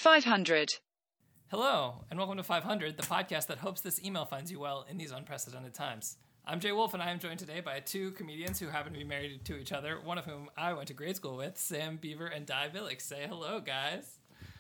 500. Hello, and welcome to 500, the podcast that hopes this email finds you well in these unprecedented times. I'm Jay Wolf, and I am joined today by two comedians who happen to be married to each other, one of whom I went to grade school with, Sam Beaver and Di Villick. Say hello, guys.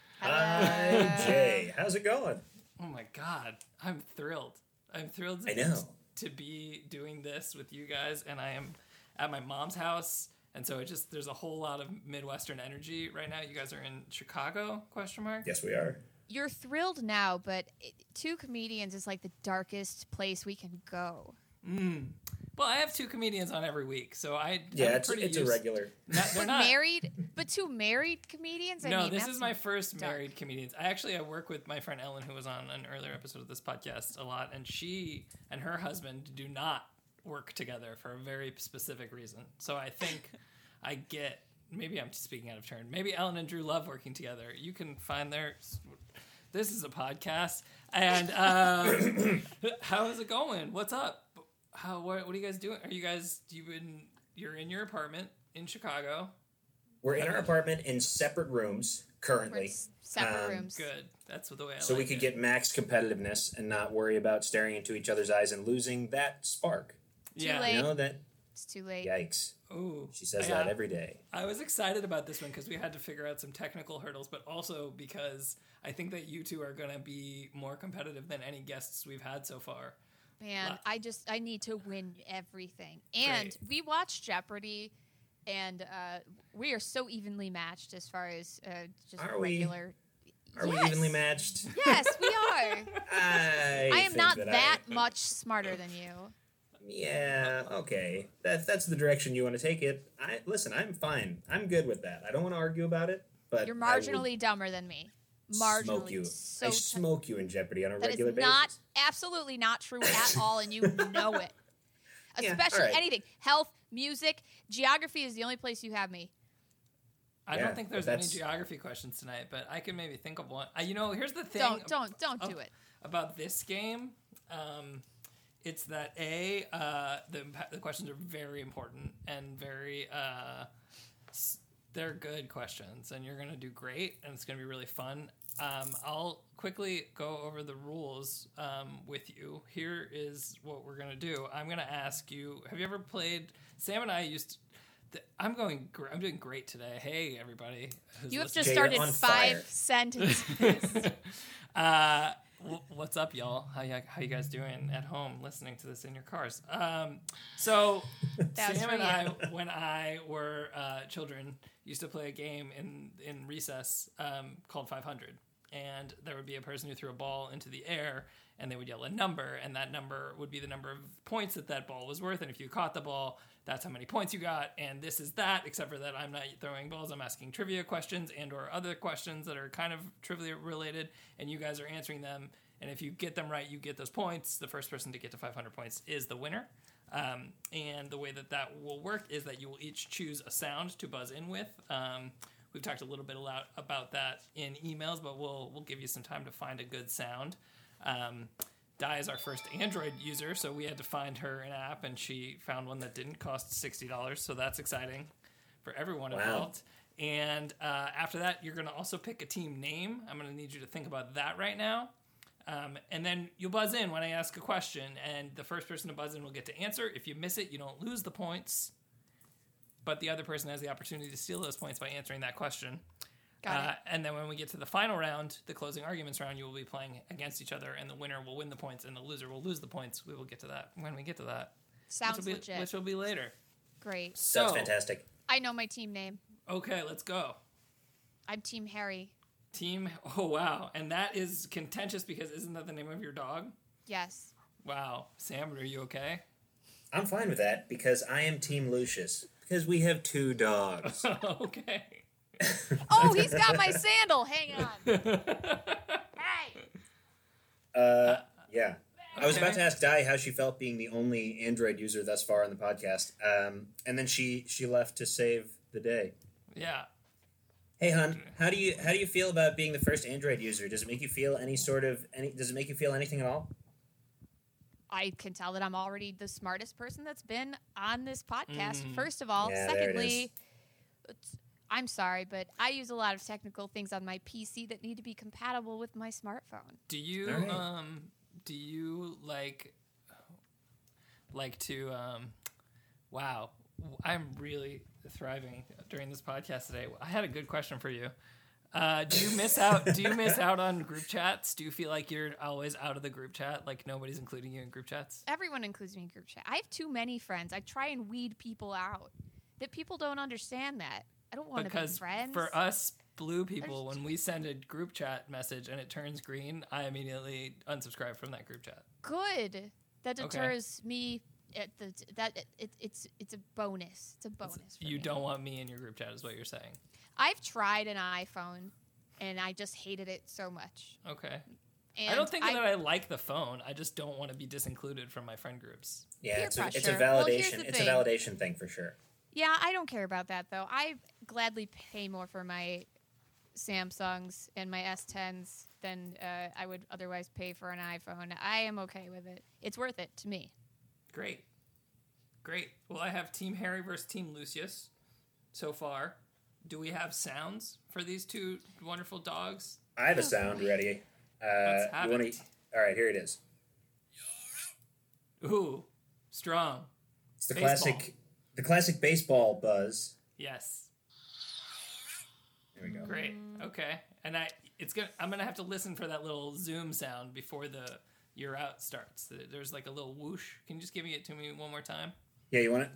Hi, Jay. How's it going? Oh my god, I'm thrilled. I'm thrilled to be doing this with you guys, and I am at my mom's house, and so there's a whole lot of Midwestern energy right now. You guys are in Chicago, ? Yes, we are. You're thrilled now, but two comedians is like the darkest place we can go. Well, I have two comedians on every week, so it's irregular. They're not two married comedians. This is my first married comedians. I work with my friend Ellen, who was on an earlier episode of this podcast a lot, and she and her husband do not work together for a very specific reason. So I think I get. Maybe I'm speaking out of turn. Maybe Ellen and Drew love working together. You can find their. This is a podcast, and how is it going? What's up? What are you guys doing? You're in your apartment in Chicago? We're in our apartment in separate rooms currently. Separate rooms. Good. That's the way I like it. So we could get max competitiveness and not worry about staring into each other's eyes and losing that spark. Too late. You know that? It's too late. Yikes. Ooh. She says that every day. I was excited about this one because we had to figure out some technical hurdles, but also because I think that you two are going to be more competitive than any guests we've had so far. Man, I need to win everything. And we watch Jeopardy, and we are so evenly matched as far as regular. Are we evenly matched? Yes, we are. I am not that I much smarter than you. Yeah, okay. That's the direction you want to take it. I'm fine. I'm good with that. I don't want to argue about it, but you're marginally dumber than me. Marginally. Smoke you. I smoke you in Jeopardy on a that regular basis. That is absolutely not true at all, and you know it. Especially anything. Health, music, geography is the only place you have me. I don't think there's any geography questions tonight, but I can maybe think of one. Here's the thing. Don't do it. About this game, it's that the questions are very important and very they're good questions, and you're gonna do great, and it's gonna be really fun. I'll quickly go over the rules with you. Here is what we're gonna do. I'm gonna ask you: have you ever played? Sam and I used. I'm doing great today. Hey, everybody! You have just started 5 sentences. What's up, y'all? How you guys doing at home, listening to this in your cars? So Sam and I, when I were children, used to play a game in recess called 500, and there would be a person who threw a ball into the air, and they would yell a number, and that number would be the number of points that ball was worth, and if you caught the ball, that's how many points you got, and this is that, except for that I'm not throwing balls, I'm asking trivia questions and or other questions that are kind of trivia related, and you guys are answering them, and if you get them right, you get those points. The first person to get to 500 points is the winner. And the way that will work is that you will each choose a sound to buzz in with. We've talked a little bit about that in emails, but we'll give you some time to find a good sound. Di is our first Android user, so we had to find her an app, and she found one that didn't cost $60, so that's exciting for everyone involved. And after that, you're going to also pick a team name. I'm going to need you to think about that right now. And then you'll buzz in when I ask a question, and the first person to buzz in will get to answer. If you miss it, you don't lose the points, but the other person has the opportunity to steal those points by answering that question. Got it. And then when we get to the final round, the closing arguments round, you will be playing against each other, and the winner will win the points, and the loser will lose the points. We will get to that when we get to that. Sounds legit. Which will be later. Great. Sounds fantastic. I know my team name. Okay, let's go. I'm Team Harry. Oh, wow. And that is contentious because isn't that the name of your dog? Yes. Wow. Sam, are you okay? I'm fine with that because I am Team Lucius because we have 2 dogs. Okay. Oh, he's got my sandal. Hang on. Hey. Yeah. I was about to ask Di how she felt being the only Android user thus far on the podcast, and then she left to save the day. Yeah. Hey, hon, how do you feel about being the first Android user? Does it make you feel does it make you feel anything at all? I can tell that I'm already the smartest person that's been on this podcast, first of all. Yeah, Secondly, I'm sorry, but I use a lot of technical things on my PC that need to be compatible with my smartphone. Do you like to wow, I'm really thriving during this podcast today. I had a good question for you. Do you miss out on group chats? Do you feel like you're always out of the group chat? Like nobody's including you in group chats? Everyone includes me in group chat. I have too many friends. I try and weed people out. That people don't understand that. I don't want to be friends. For us blue people, when we send a group chat message and it turns green, I immediately unsubscribe from that group chat. Good. That deters me. It's a bonus. It's a bonus. You don't want me in your group chat, is what you're saying. I've tried an iPhone, and I just hated it so much. Okay. And I don't think that I like the phone. I just don't want to be disincluded from my friend groups. Yeah, it's a validation. It's a validation thing for sure. Yeah, I don't care about that though. I gladly pay more for my Samsungs and my S10s than I would otherwise pay for an iPhone. I am okay with it. It's worth it to me. Great. Well, I have Team Harry versus Team Lucius so far. Do we have sounds for these two wonderful dogs? I have a sound ready. Let's have it. All right, here it is. Ooh, strong. It's the classic baseball buzz. Yes. There we go. Great. Okay. And I'm gonna have to listen for that little zoom sound before the "you're out" starts. There's like a little whoosh. Can you just give it to me one more time? Yeah, you want it?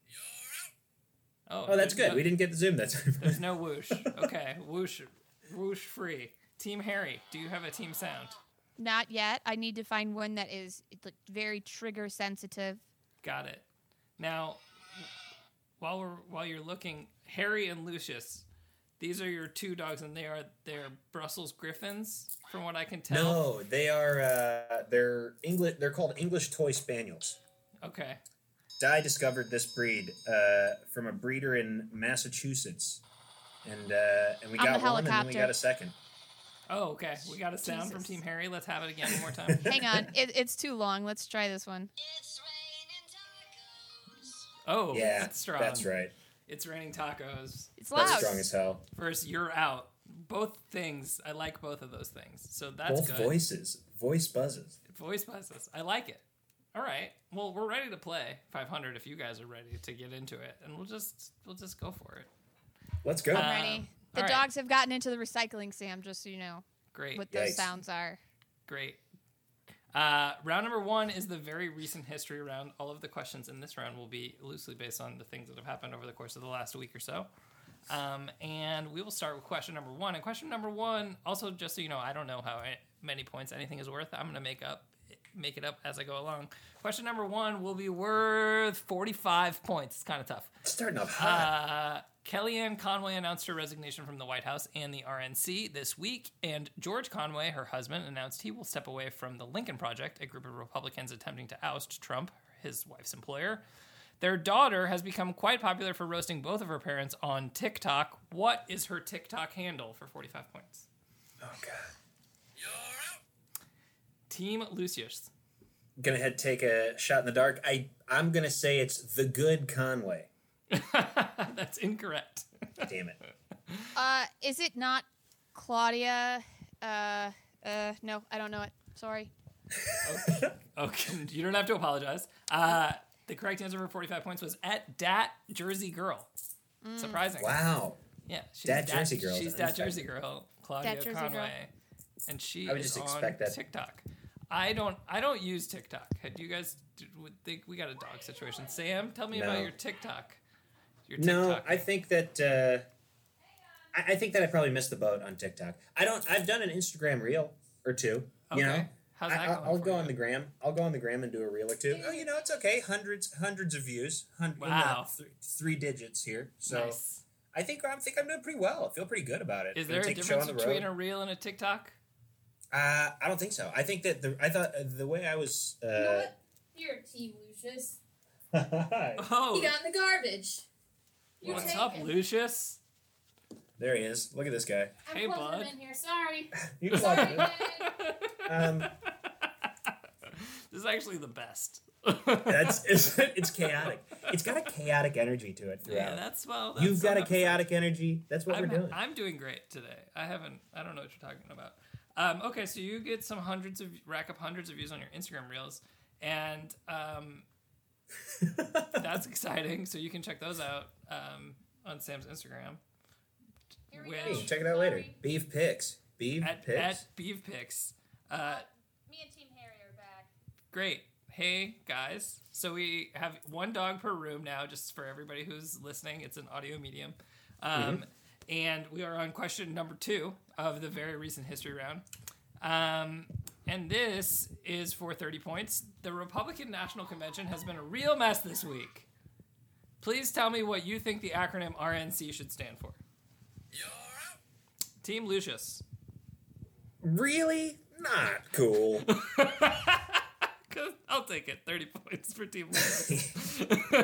Oh, that's good. We didn't get the zoom that time. There's no whoosh. Okay, whoosh free. Team Harry, do you have a team sound? Not yet. I need to find one that is very trigger sensitive. Got it. Now, while you're looking, Harry and Lucius, these are your two dogs, and they're Brussels Griffins, from what I can tell. No, they are. They're English. They're called English Toy Spaniels. Okay. Di discovered this breed from a breeder in Massachusetts, and we got one, and then we got a second. Oh, okay. We got a sound from Team Harry. Let's have it again one more time. Hang on, it's too long. Let's try this one. It's raining tacos. Oh, yeah, that's strong. That's right. It's raining tacos. It's loud. That's strong as hell. First, you're out. Both things. I like both of those things. So that's both good. Voices. Voice buzzes. Voice buzzes. I like it. All right. Well, we're ready to play 500 if you guys are ready to get into it, and we'll just go for it. Let's go. I'm ready. The dogs have gotten into the recycling, Sam, just so you know. Great. What those sounds are. Great. Round number 1 is the very recent history round. All of the questions in this round will be loosely based on the things that have happened over the course of the last week or so. And we will start with question number 1. And question number 1, also just so you know, I don't know how many points anything is worth. I'm going to make it up as I go along. Question number 1 will be worth 45 points. It's kind of tough. Starting off hot. Kellyanne Conway announced her resignation from the White House and the RNC this week, and George Conway, her husband, announced he will step away from the Lincoln Project, a group of Republicans attempting to oust Trump, his wife's employer. Their daughter has become quite popular for roasting both of her parents on TikTok. What is her TikTok handle for 45 points? Oh, God. Team Lucius. Gonna take a shot in the dark. I'm gonna say it's the good Conway. That's incorrect. Damn it. Is it not Claudia? No, I don't know it. Sorry. Okay. You don't have to apologize. The correct answer for 45 points was at Dat Jersey Girl. Surprising. Wow. Yeah, she's Dat Jersey Girl. She's Dat Jersey Girl, Claudia Jersey Conway, Girl. and she I would is just on expect that. TikTok. I don't use TikTok. Do you guys think we got a dog situation? Sam, tell me about your TikTok. No, I think that I think that I probably missed the boat on TikTok. I've done an Instagram reel or two. Okay. You know, how's that going? I'll go on the gram. I'll go on the gram and do a reel or two. Oh, it's okay. Hundreds of views. Wow. 3 digits here. So nice. I think I'm doing pretty well. I feel pretty good about it. Is there a difference between a reel and a TikTok? I don't think so. I think that the way I was. You know what? You're Team Lucius. Oh. He got in the garbage. What's up, Lucius? There he is. Look at this guy. I'm Hey, closing bud. him in here. Sorry. You Sorry, can Dad. This is actually the best. It's chaotic. It's got a chaotic energy to it throughout. Yeah, that's You've got a some chaotic energy. That's what we're doing. I'm doing great today. I don't know what you're talking about. Okay, so you get rack up hundreds of views on your Instagram reels, and that's exciting. So you can check those out on Sam's Instagram. Here we Which- go. Hey, check it out later. Sorry. Beef pics. At Beef Pics. Me and Team Harry are back. Great. Hey, guys. So we have one dog per room now, just for everybody who's listening. It's an audio medium. And we are on question number 2 of the very recent history round. And this is for 30 points. The Republican National Convention has been a real mess this week. Please tell me what you think the acronym RNC should stand for. Team Lucius. Really? Not cool. I'll take it. 30 points for Team Lucius.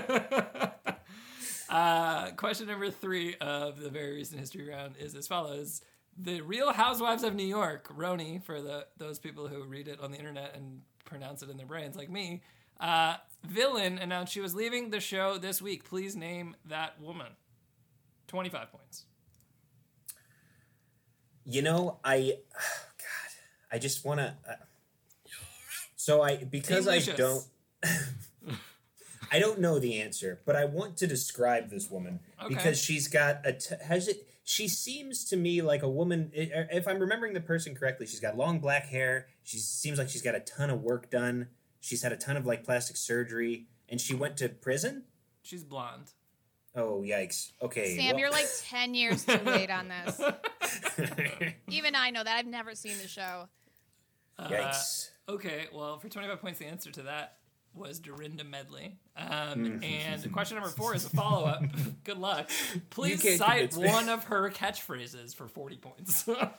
Question number 3 of the very recent history round is as follows. The Real Housewives of New York, Roni, for those people who read it on the internet and pronounce it in their brains like me, Villain announced she was leaving the show this week. Please name that woman. 25 points. You know, I just want to. Because I Lucius. don't. I don't know the answer, but I want to describe this woman because she's got she seems to me like a woman. If I'm remembering the person correctly, she's got long black hair. She seems like she's got a ton of work done. She's had a ton of like plastic surgery, and she went to prison. She's blonde. Oh yikes! Okay, Sam, you're like 10 years too late on this. Even I know that. I've never seen the show. Yikes! Okay, well, for 25 points, the answer to that was Dorinda Medley. And question number 4 is a follow-up. Good luck. Please can't cite convince me. one of her catchphrases for 40 points. It's raining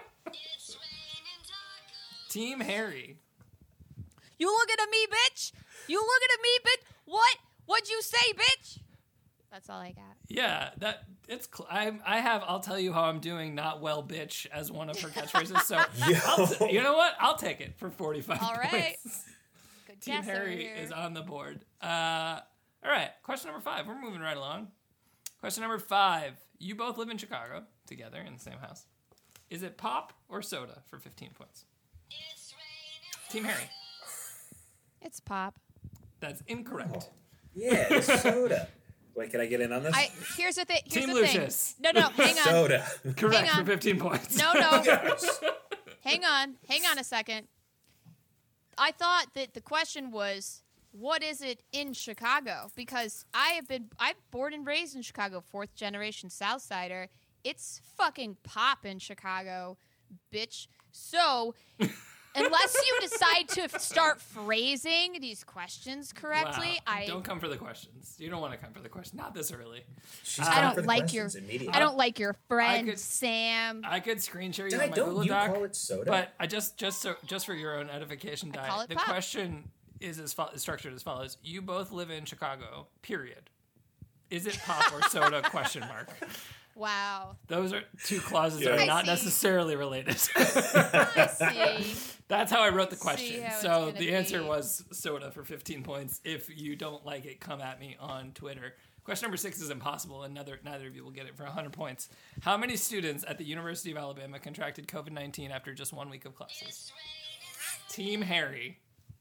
tacos. Team Harry. You looking at me, bitch? You looking at me, bitch? What? What'd you say, bitch? That's all I got. Yeah, I'll tell you how I'm doing not well, bitch, as one of her catchphrases. So, you know what? I'll take it for 45 All right. points. Good Team guess over Harry here. is on the board. All right, question number 5. We're moving right along. Question number 5. You both live in Chicago together in the same house. Is it pop or soda for 15 points? It's raining. Team Harry. It's pop. That's incorrect. Yeah, it's soda. Wait, can I get in on this? Here's the thing. Here's Team the thing. Lucius. No, hang on. Soda. Correct Hang for on. 15 points. No. Yes. Hang on a second. I thought that the question was, what is it in Chicago? Because I'm born and raised in Chicago, 4th generation Southsider. It's fucking pop in Chicago, bitch. So, unless you decide to start phrasing these questions correctly, Wow. Don't come for the questions. You don't want to come for the question. Not this early. She's I coming don't for the like your questions immediately. I don't like your friend could- Sam. I could screen share you Di, on my don't Google you Doc. call it soda? But I just for your own edification, I call Di, it the pop. question is structured as follows: you both live in Chicago. Period. Is it pop or soda? Question mark. Wow. Those are 2 clauses Yeah. that I are not see. necessarily related. I see. That's how I wrote the See question. how it's So gonna the answer be. was soda for 15 points. If you don't like it, come at me on Twitter. Question number 6 is impossible, and neither of you will get it for 100 points. How many students at the University of Alabama contracted COVID-19 after just 1 week of classes? It's raining. Team Harry.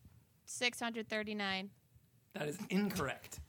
639. That is incorrect.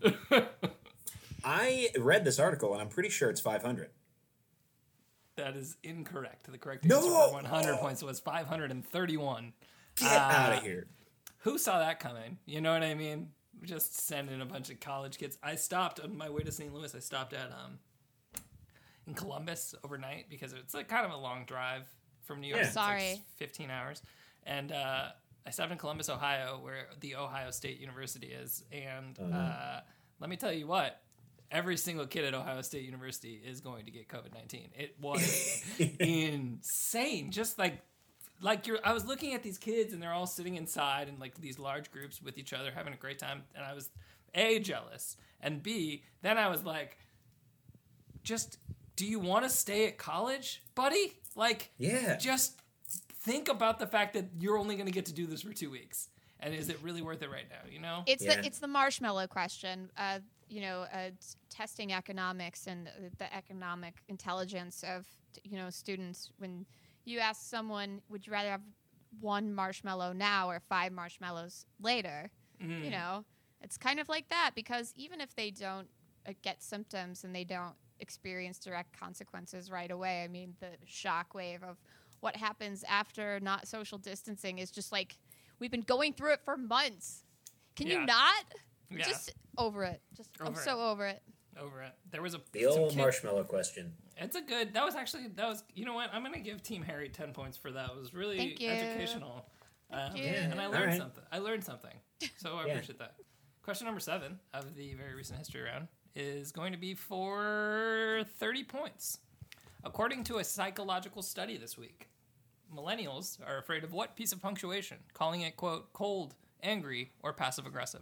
I read this article, and I'm pretty sure it's 500. That is incorrect. The correct No! answer for 100 points was 531. Get out of here. Who saw that coming? You know what I mean? Just sending a bunch of college kids. I stopped on my way to St. Louis. I stopped at in Columbus overnight because it's like kind of a long drive from New York. Yeah. It's like Sorry. 15 hours. And I stopped in Columbus, Ohio, where the Ohio State University is. And let me tell you what. Every single kid at Ohio State University is going to get COVID-19. It was insane. Just I was looking at these kids and they're all sitting inside in like these large groups with each other having a great time. And I was A, jealous, and B, then I was like, just, do you want to stay at college, buddy? Like, Yeah. just think about the fact that you're only going to get to do this for 2 weeks. And is it really worth it right now? You know, It's the marshmallow question. Testing economics and the economic intelligence of students. When you ask someone, would you rather have one marshmallow now or 5 marshmallows later? It's kind of like that, because even if they don't get symptoms and they don't experience direct consequences right away, I mean, the shockwave of what happens after not social distancing is just like, we've been going through it for months. Can you not? Yeah. Just over it. I'm so over it. Over it. There was the old marshmallow question. It's a good. That was. You know what? I'm gonna give Team Harry 10 points for that. It was really educational. And I learned something. So I appreciate that. Question number 7 of the very recent history round is going to be for 30 points. According to a psychological study this week, millennials are afraid of what piece of punctuation? Calling it, quote, cold, angry, or passive-aggressive.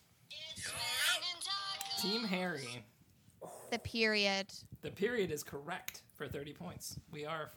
Team Harry. The period. The period is correct for 30 points. We are,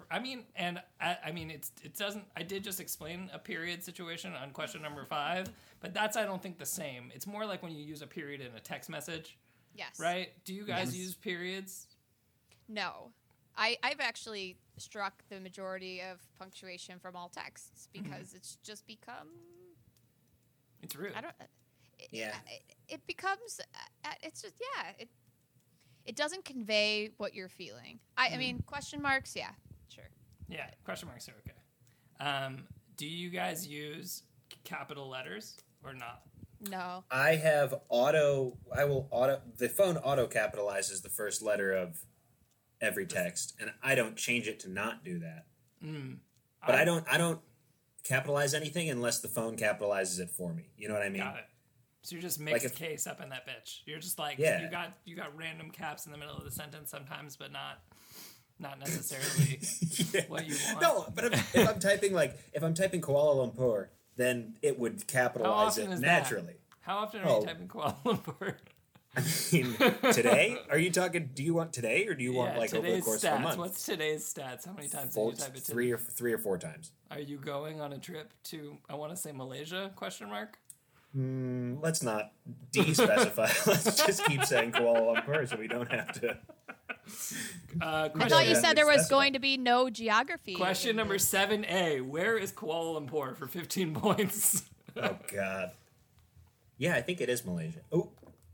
it doesn't, I did just explain a period situation on question number 5, but that's, I don't think, the same. It's more like when you use a period in a text message. Yes. Right? Do you guys use periods? No. I've actually struck the majority of punctuation from all texts because it's just become... It's rude. It becomes... It's just, it doesn't convey what you're feeling. I mean, question marks, yeah, sure. Yeah, question marks are okay. Do you guys use capital letters or not? No. I have the phone auto capitalizes the first letter of every text, and I don't change it to not do that. But I don't capitalize anything unless the phone capitalizes it for me. You know what I mean? Got it. So you're just mixed case up in that bitch. You're just like, you got random caps in the middle of the sentence sometimes, but not necessarily what you want. No, but if I'm typing Kuala Lumpur, then it would capitalize it naturally. How often are you typing Kuala Lumpur? I mean, today? Do you want today, or do you want over the course of a month? What's today's stats? How many times did you type it today? Three or four times. Are you going on a trip to, I want to say Malaysia, question mark? Let's not de-specify. Let's just keep saying Kuala Lumpur so we don't have to. I thought you said there was going to be no geography. Question number 7A. Where is Kuala Lumpur for 15 points? Oh, God. Yeah, I think it is Malaysia. Oh.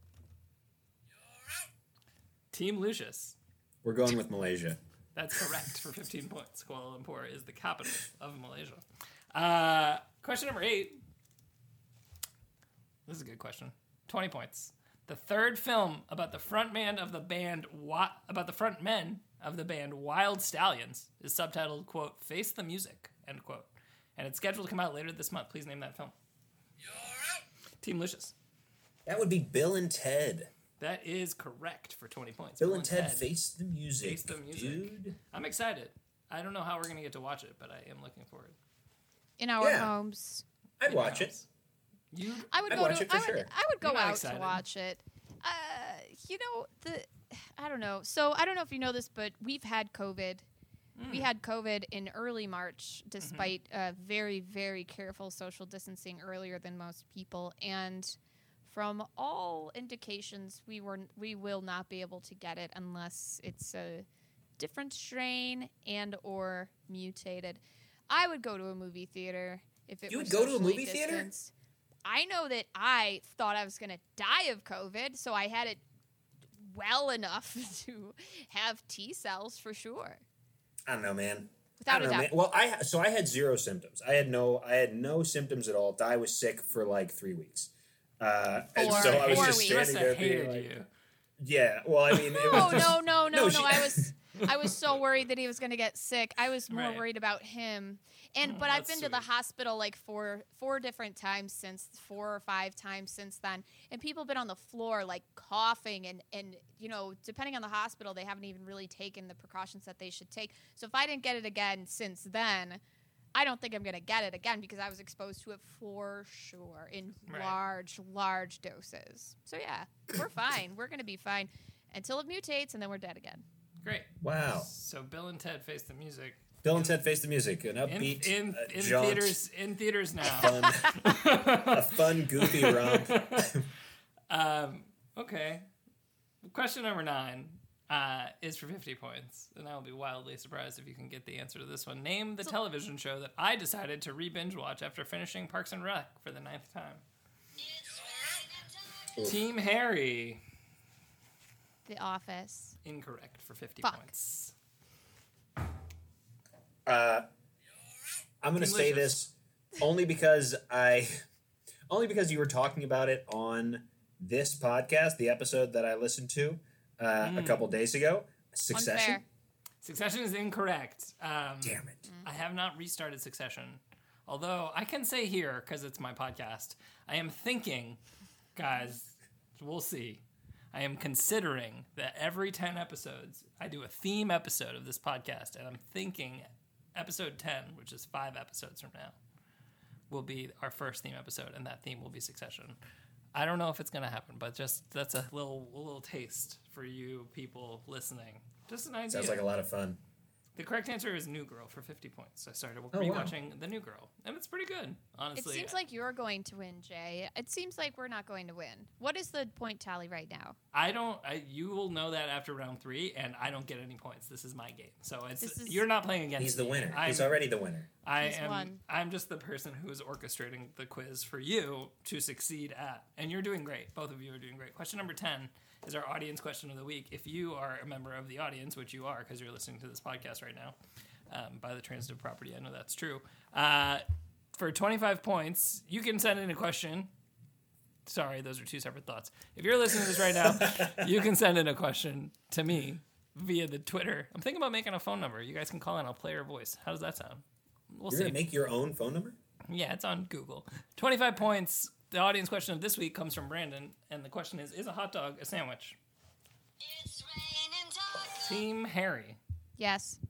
Team Lucius. We're going with Malaysia. That's correct for 15 points. Kuala Lumpur is the capital of Malaysia. Question number 8. This is a good question. 20 points. The third film about the frontmen of the band Wild Stallions is subtitled, quote, Face the Music, end quote. And it's scheduled to come out later this month. Please name that film. Team Lucius. That would be Bill and Ted. That is correct for 20 points. Bill and Ted Face the Music. Face the Music. Dude. I'm excited. I don't know how we're going to get to watch it, but I am looking forward. In our homes. I'd watch it. I would go out to watch it. I don't know. So I don't know if you know this, but we've had COVID. We had COVID in early March, despite very, very careful social distancing earlier than most people. And from all indications, we will not be able to get it unless it's a different strain and or mutated. I would go to a movie theater if it. You was would go to a socially movie theater? I know that I thought I was going to die of COVID, so I had it well enough to have T cells for sure. I don't know, man. Without a doubt. Man. Well, I had 0 symptoms. I had no symptoms at all. Di was sick for like 3 weeks. And so I was just standing there being like, yeah. Well, I mean, it was just, no. I was so worried that he was going to get sick. I was more worried about him. But I've been to the hospital like four different times since, 4 or 5 times since then. And people have been on the floor like coughing and depending on the hospital, they haven't even really taken the precautions that they should take. So if I didn't get it again since then, I don't think I'm going to get it again because I was exposed to it for sure in large doses. So yeah, we're fine. We're going to be fine until it mutates and then we're dead again. Great. Wow. So Bill and Ted Face the Music Bill and Ted Face the Music, an upbeat, in jaunt, theaters now. a fun, goofy romp. Okay. Question number 9 is for 50 points, and I will be wildly surprised if you can get the answer to this one. Name the television show that I decided to re-binge watch after finishing Parks and Rec for the 9th time. Team Harry. The Office. Incorrect for 50 Fuck. points. I'm going to say this only because you were talking about it on this podcast, the episode that I listened to a couple days ago. Succession. Unfair. Succession is incorrect. Damn it. I have not restarted Succession. Although I can say here, because it's my podcast, I am thinking, guys, we'll see. I am considering that every 10 episodes, I do a theme episode of this podcast, and I'm thinking episode 10, which is 5 episodes from now, will be our first theme episode, and that theme will be Succession. I don't know if it's going to happen, but just that's a little taste for you people listening. Just an idea. Sounds like a lot of fun. The correct answer is New Girl for 50 points. I started wow. rewatching The New Girl, and it's pretty good, honestly. It seems like you're going to win, Jay. It seems like we're not going to win. What is the point tally right now? You will know that after round 3, and I don't get any points. This is my game, so You're not playing against me. He's the winner. He's already the winner. I'm just the person who is orchestrating the quiz for you to succeed at, and you're doing great. Both of you are doing great. Question number 10 is our audience question of the week. If you are a member of the audience, which you are because you're listening to this podcast right now, by the transitive property, I know that's true. For 25 points, you can send in a question. Sorry, those are two separate thoughts. If you're listening to this right now, you can send in a question to me via the Twitter. I'm thinking about making a phone number. You guys can call in. I'll play your voice. How does that sound? We'll You're see. going to make your own phone number? Yeah, it's on Google. 25 points. The audience question of this week comes from Brandon, and the question is a hot dog a sandwich? It's raining tacos. Team Harry. Yes.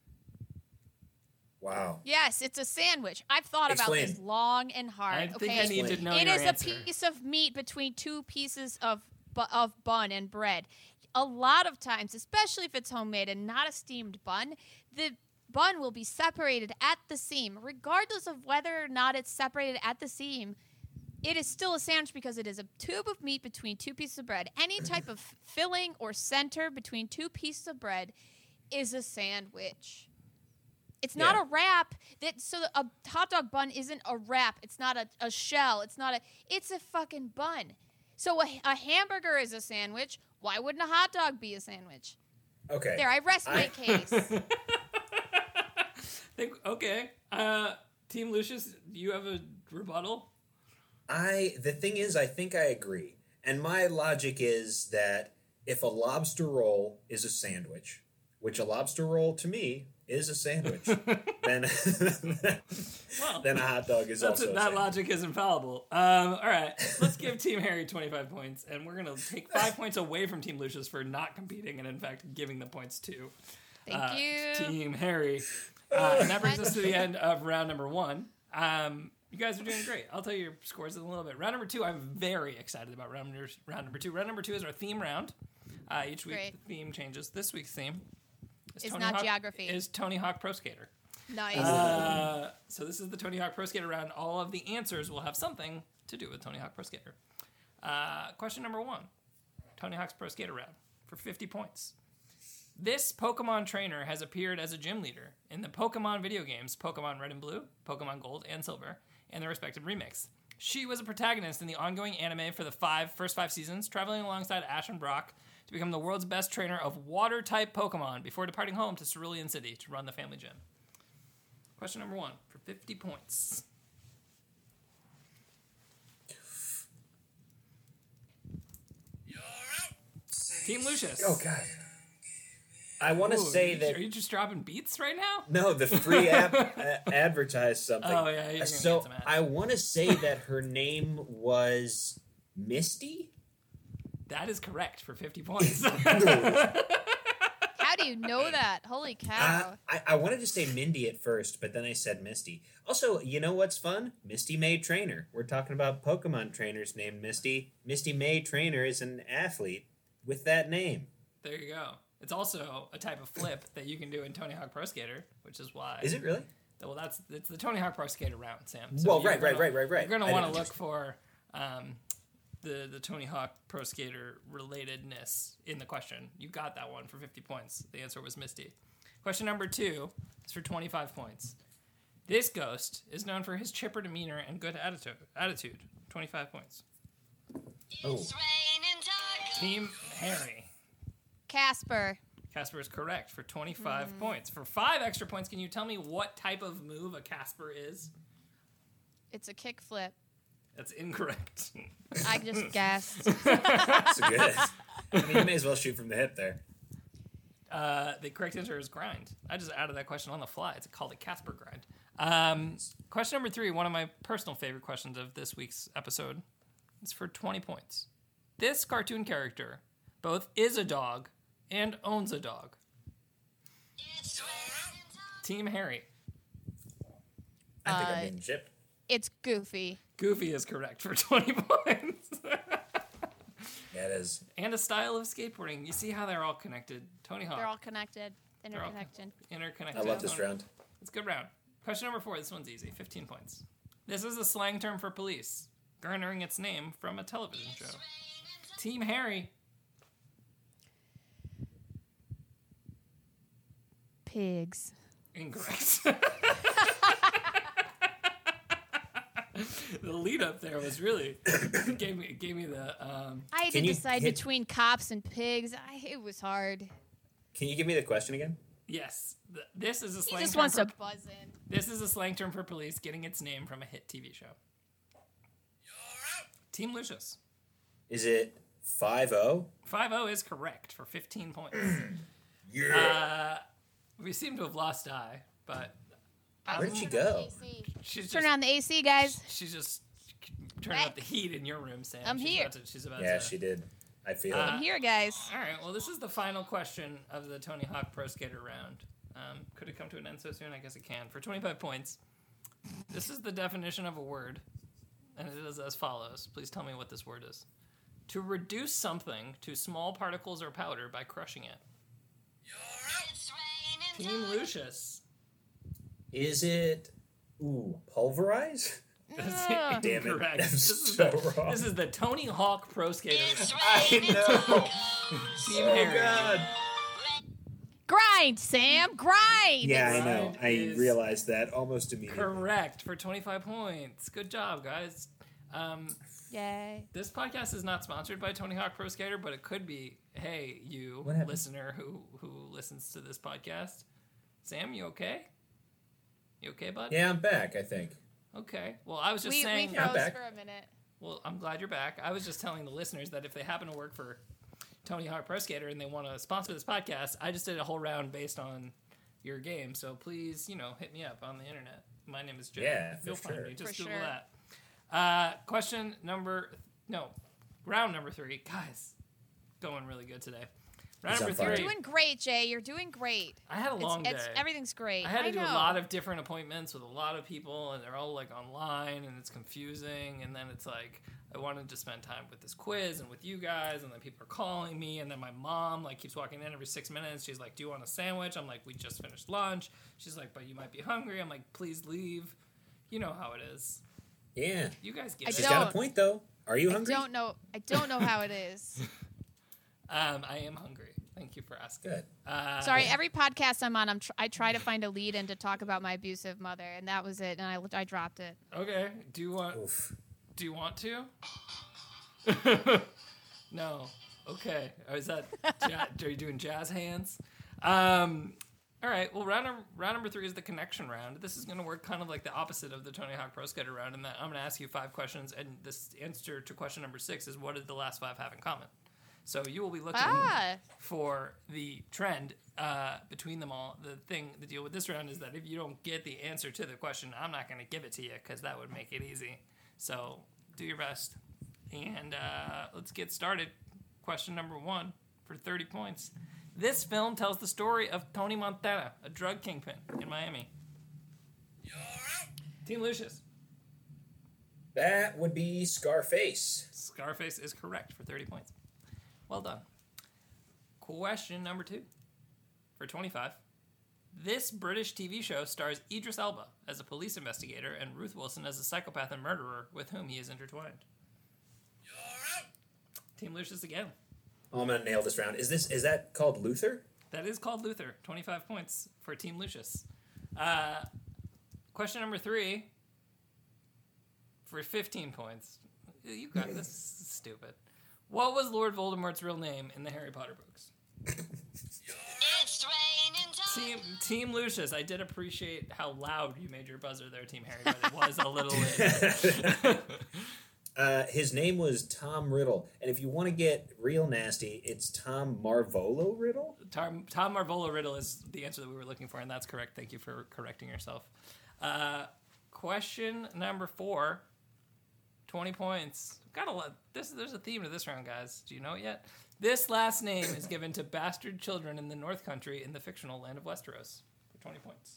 Wow. Yes, it's a sandwich. I've thought Explain. about this long and hard. I think okay? I need to know It your is answer. a piece of meat between two pieces of bun and bread. A lot of times, especially if it's homemade and not a steamed bun, the bun will be separated at the seam. Regardless of whether or not it's separated at the seam, it is still a sandwich because it is a tube of meat between two pieces of bread. Any type of filling or center between two pieces of bread is a sandwich. It's not a wrap. So a hot dog bun isn't a wrap. It's not a shell. It's a fucking bun. So a hamburger is a sandwich. Why wouldn't a hot dog be a sandwich? Okay. There, I rest my case. Okay. Team Lucius, do you have a rebuttal? The thing is, I think I agree. And my logic is that if a lobster roll is a sandwich, which a lobster roll to me is a sandwich, then a hot dog is also a that sandwich. logic is infallible. All right, let's give Team Harry 25 points, and we're going to take 5 points away from Team Lucius for not competing and, in fact, giving the points to Thank you. Team Harry. And that brings us to the end of round number 1. You guys are doing great. I'll tell you your scores in a little bit. Round number 2, I'm very excited about round number 2. Round number 2 is our theme round. Each week Great. the theme changes. This week's theme It's not geography. Is Tony Hawk Pro Skater. Nice. So this is the Tony Hawk Pro Skater round. All of the answers will have something to do with Tony Hawk Pro Skater. Question number 1, Tony Hawk's Pro Skater round for 50 points. This Pokemon trainer has appeared as a gym leader in the Pokemon video games Pokemon Red and Blue, Pokemon Gold and Silver, and their respective remakes. She was a protagonist in the ongoing anime for the first 5 seasons, traveling alongside Ash and Brock to become the world's best trainer of water-type Pokemon before departing home to Cerulean City to run the family gym. Question number 1 for 50 points. Team Lucius. Oh, God. I want to say that... Are you just dropping beats right now? No, the free app advertised something. Oh, yeah, you're gonna So get some ads. I want to say that her name was Misty? That is correct for 50 points. How do you know that? Holy cow. I wanted to say Mindy at first, but then I said Misty. Also, you know what's fun? Misty May Trainer. We're talking about Pokemon trainers named Misty. Misty May Trainer is an athlete with that name. There you go. It's also a type of flip that you can do in Tony Hawk Pro Skater, which is why. Is it really? Well, it's the Tony Hawk Pro Skater round, Sam. Well, you're right. You're going to want to look for the Tony Hawk Pro Skater relatedness in the question. You got that one for 50 points. The answer was Misty. Question number 2 is for 25 points. This ghost is known for his chipper demeanor and good attitude. 25 points. Oh. It's raining tacos. Team Harry. Casper. Casper is correct for 25 points. For 5 extra points, can you tell me what type of move a Casper is? It's a kickflip. That's incorrect. I just guessed. That's good. I mean, you may as well shoot from the hip there. The correct answer is grind. I just added that question on the fly. It's called a Casper grind. Question number 3, one of my personal favorite questions of this week's episode. It's for 20 points. This cartoon character both is a dog and owns a dog. It's raining tacos. Team Harry. I think I'm getting chipped. It's Goofy. Goofy is correct for 20 points. Yeah, it is. And a style of skateboarding. You see how they're all connected. Tony Hawk. They're all connected. all Interconnected. Interconnected. I love this round. It's a good round. Question number 4. This one's easy. 15 points. This is a slang term for police, garnering its name from a television show. Team Harry. Pigs. Incorrect. The lead up there was really gave me the I had Can to you decide hit- between cops and pigs. It was hard. Can you give me the question again? yes. This is a He slang just term wants for, to buzz in. This is a slang term for police, getting its name from a hit TV show. Team Lucius. Is it 5-0? 5-0 is correct for 15 points. Yeah. We seem to have lost Di, but Where did she go? she's Turn just, on the AC, guys. she's just turning up the heat in your room, Sam. I'm she's here. She's about Yeah, to. she did. I feel Uh, it. I'm here, guys. All right. Well, this is the final question of the Tony Hawk Pro Skater round. Could it come to an end so soon? I guess it can. For 25 points, this is the definition of a word, and it is as follows. Please tell me what this word is. To reduce something to small particles or powder by crushing it. It's raining Team tacos. Lucius. Is it pulverize? That's Damn it. incorrect. I'm This is, so the, wrong. this is the Tony Hawk Pro Skater It's round. raining know. tacos. Team Oh Harry. God. Grind, Sam. Grind. Yeah, I know. Right I is realized that almost immediately. Correct for 25 points. Good job, guys. Yay. This podcast is not sponsored by Tony Hawk Pro Skater, but it could be. Hey, you What happened? listener who listens to this podcast. Sam, you okay? You okay, bud? Yeah, I'm back, I think. Okay. Well, I was just We saying. I'm froze back. for a minute. Well, I'm glad you're back. I was just telling the listeners that if they happen to work for Tony Hawk Pro Skater and they want to sponsor this podcast, I just did a whole round based on your game. So please, hit me up on the internet. My name is Joe. Yeah, You'll for find sure. me. Just For Google sure. that. Round number 3. Guys, going really good today. Round He's number on fire. 3. Doing great, Jay. You're doing great. I had a long day. Everything's great. I had to do know. a lot of different appointments with a lot of people, and they're all like online, and it's confusing. And then it's like I wanted to spend time with this quiz and with you guys, and then people are calling me, and then my mom like keeps walking in every 6 minutes. She's like, "Do you want a sandwich?" I'm like, "We just finished lunch." She's like, "But you might be hungry." I'm like, "Please leave." You know how it is. Yeah. You guys I get She's it. got a don't. point, though. Are you I hungry? don't know. I don't know how it is. I am hungry. Thank you for asking. Good. Sorry, every podcast I'm on, I try to find a lead in to talk about my abusive mother, and that was it. And I dropped it. Okay. Do you want? Oof. Do you want to? No. Okay. Or is that? Are you doing jazz hands? All right. Well, round number 3 is the connection round. This is going to work kind of like the opposite of the Tony Hawk Pro Skater round, in that I'm going to ask you 5 questions, and this answer to question number 6 is what did the last 5 have in common? So you will be looking for the trend between them all. The deal with this round is that if you don't get the answer to the question, I'm not going to give it to you because that would make it easy. So do your best. And let's get started. Question number 1 for 30 points. This film tells the story of Tony Montana, a drug kingpin in Miami. Team Lucius. That would be Scarface. Scarface is correct for 30 points. Well done. Question number 2 for 25. This British TV show stars Idris Elba as a police investigator and Ruth Wilson as a psychopath and murderer with whom he is intertwined. Team Lucius again. Oh, I'm gonna nail this round. Is that called Luther? That is called Luther. 25 points for Team Lucius. Question number 3 for 15 points. You got this. Is stupid. What was Lord Voldemort's real name in the Harry Potter books? It's raining time. Team Lucius, I did appreciate how loud you made your buzzer there, Team Harry, but it was a little late. His name was Tom Riddle, and if you want to get real nasty, it's Tom Marvolo Riddle. Tom Marvolo Riddle is the answer that we were looking for, and that's correct. Thank you for correcting yourself. Question number 4, 20 points. Got a lot. There's a theme to this round, guys. Do you know it yet? This last name is given to bastard children in the North Country in the fictional land of Westeros. For 20 points.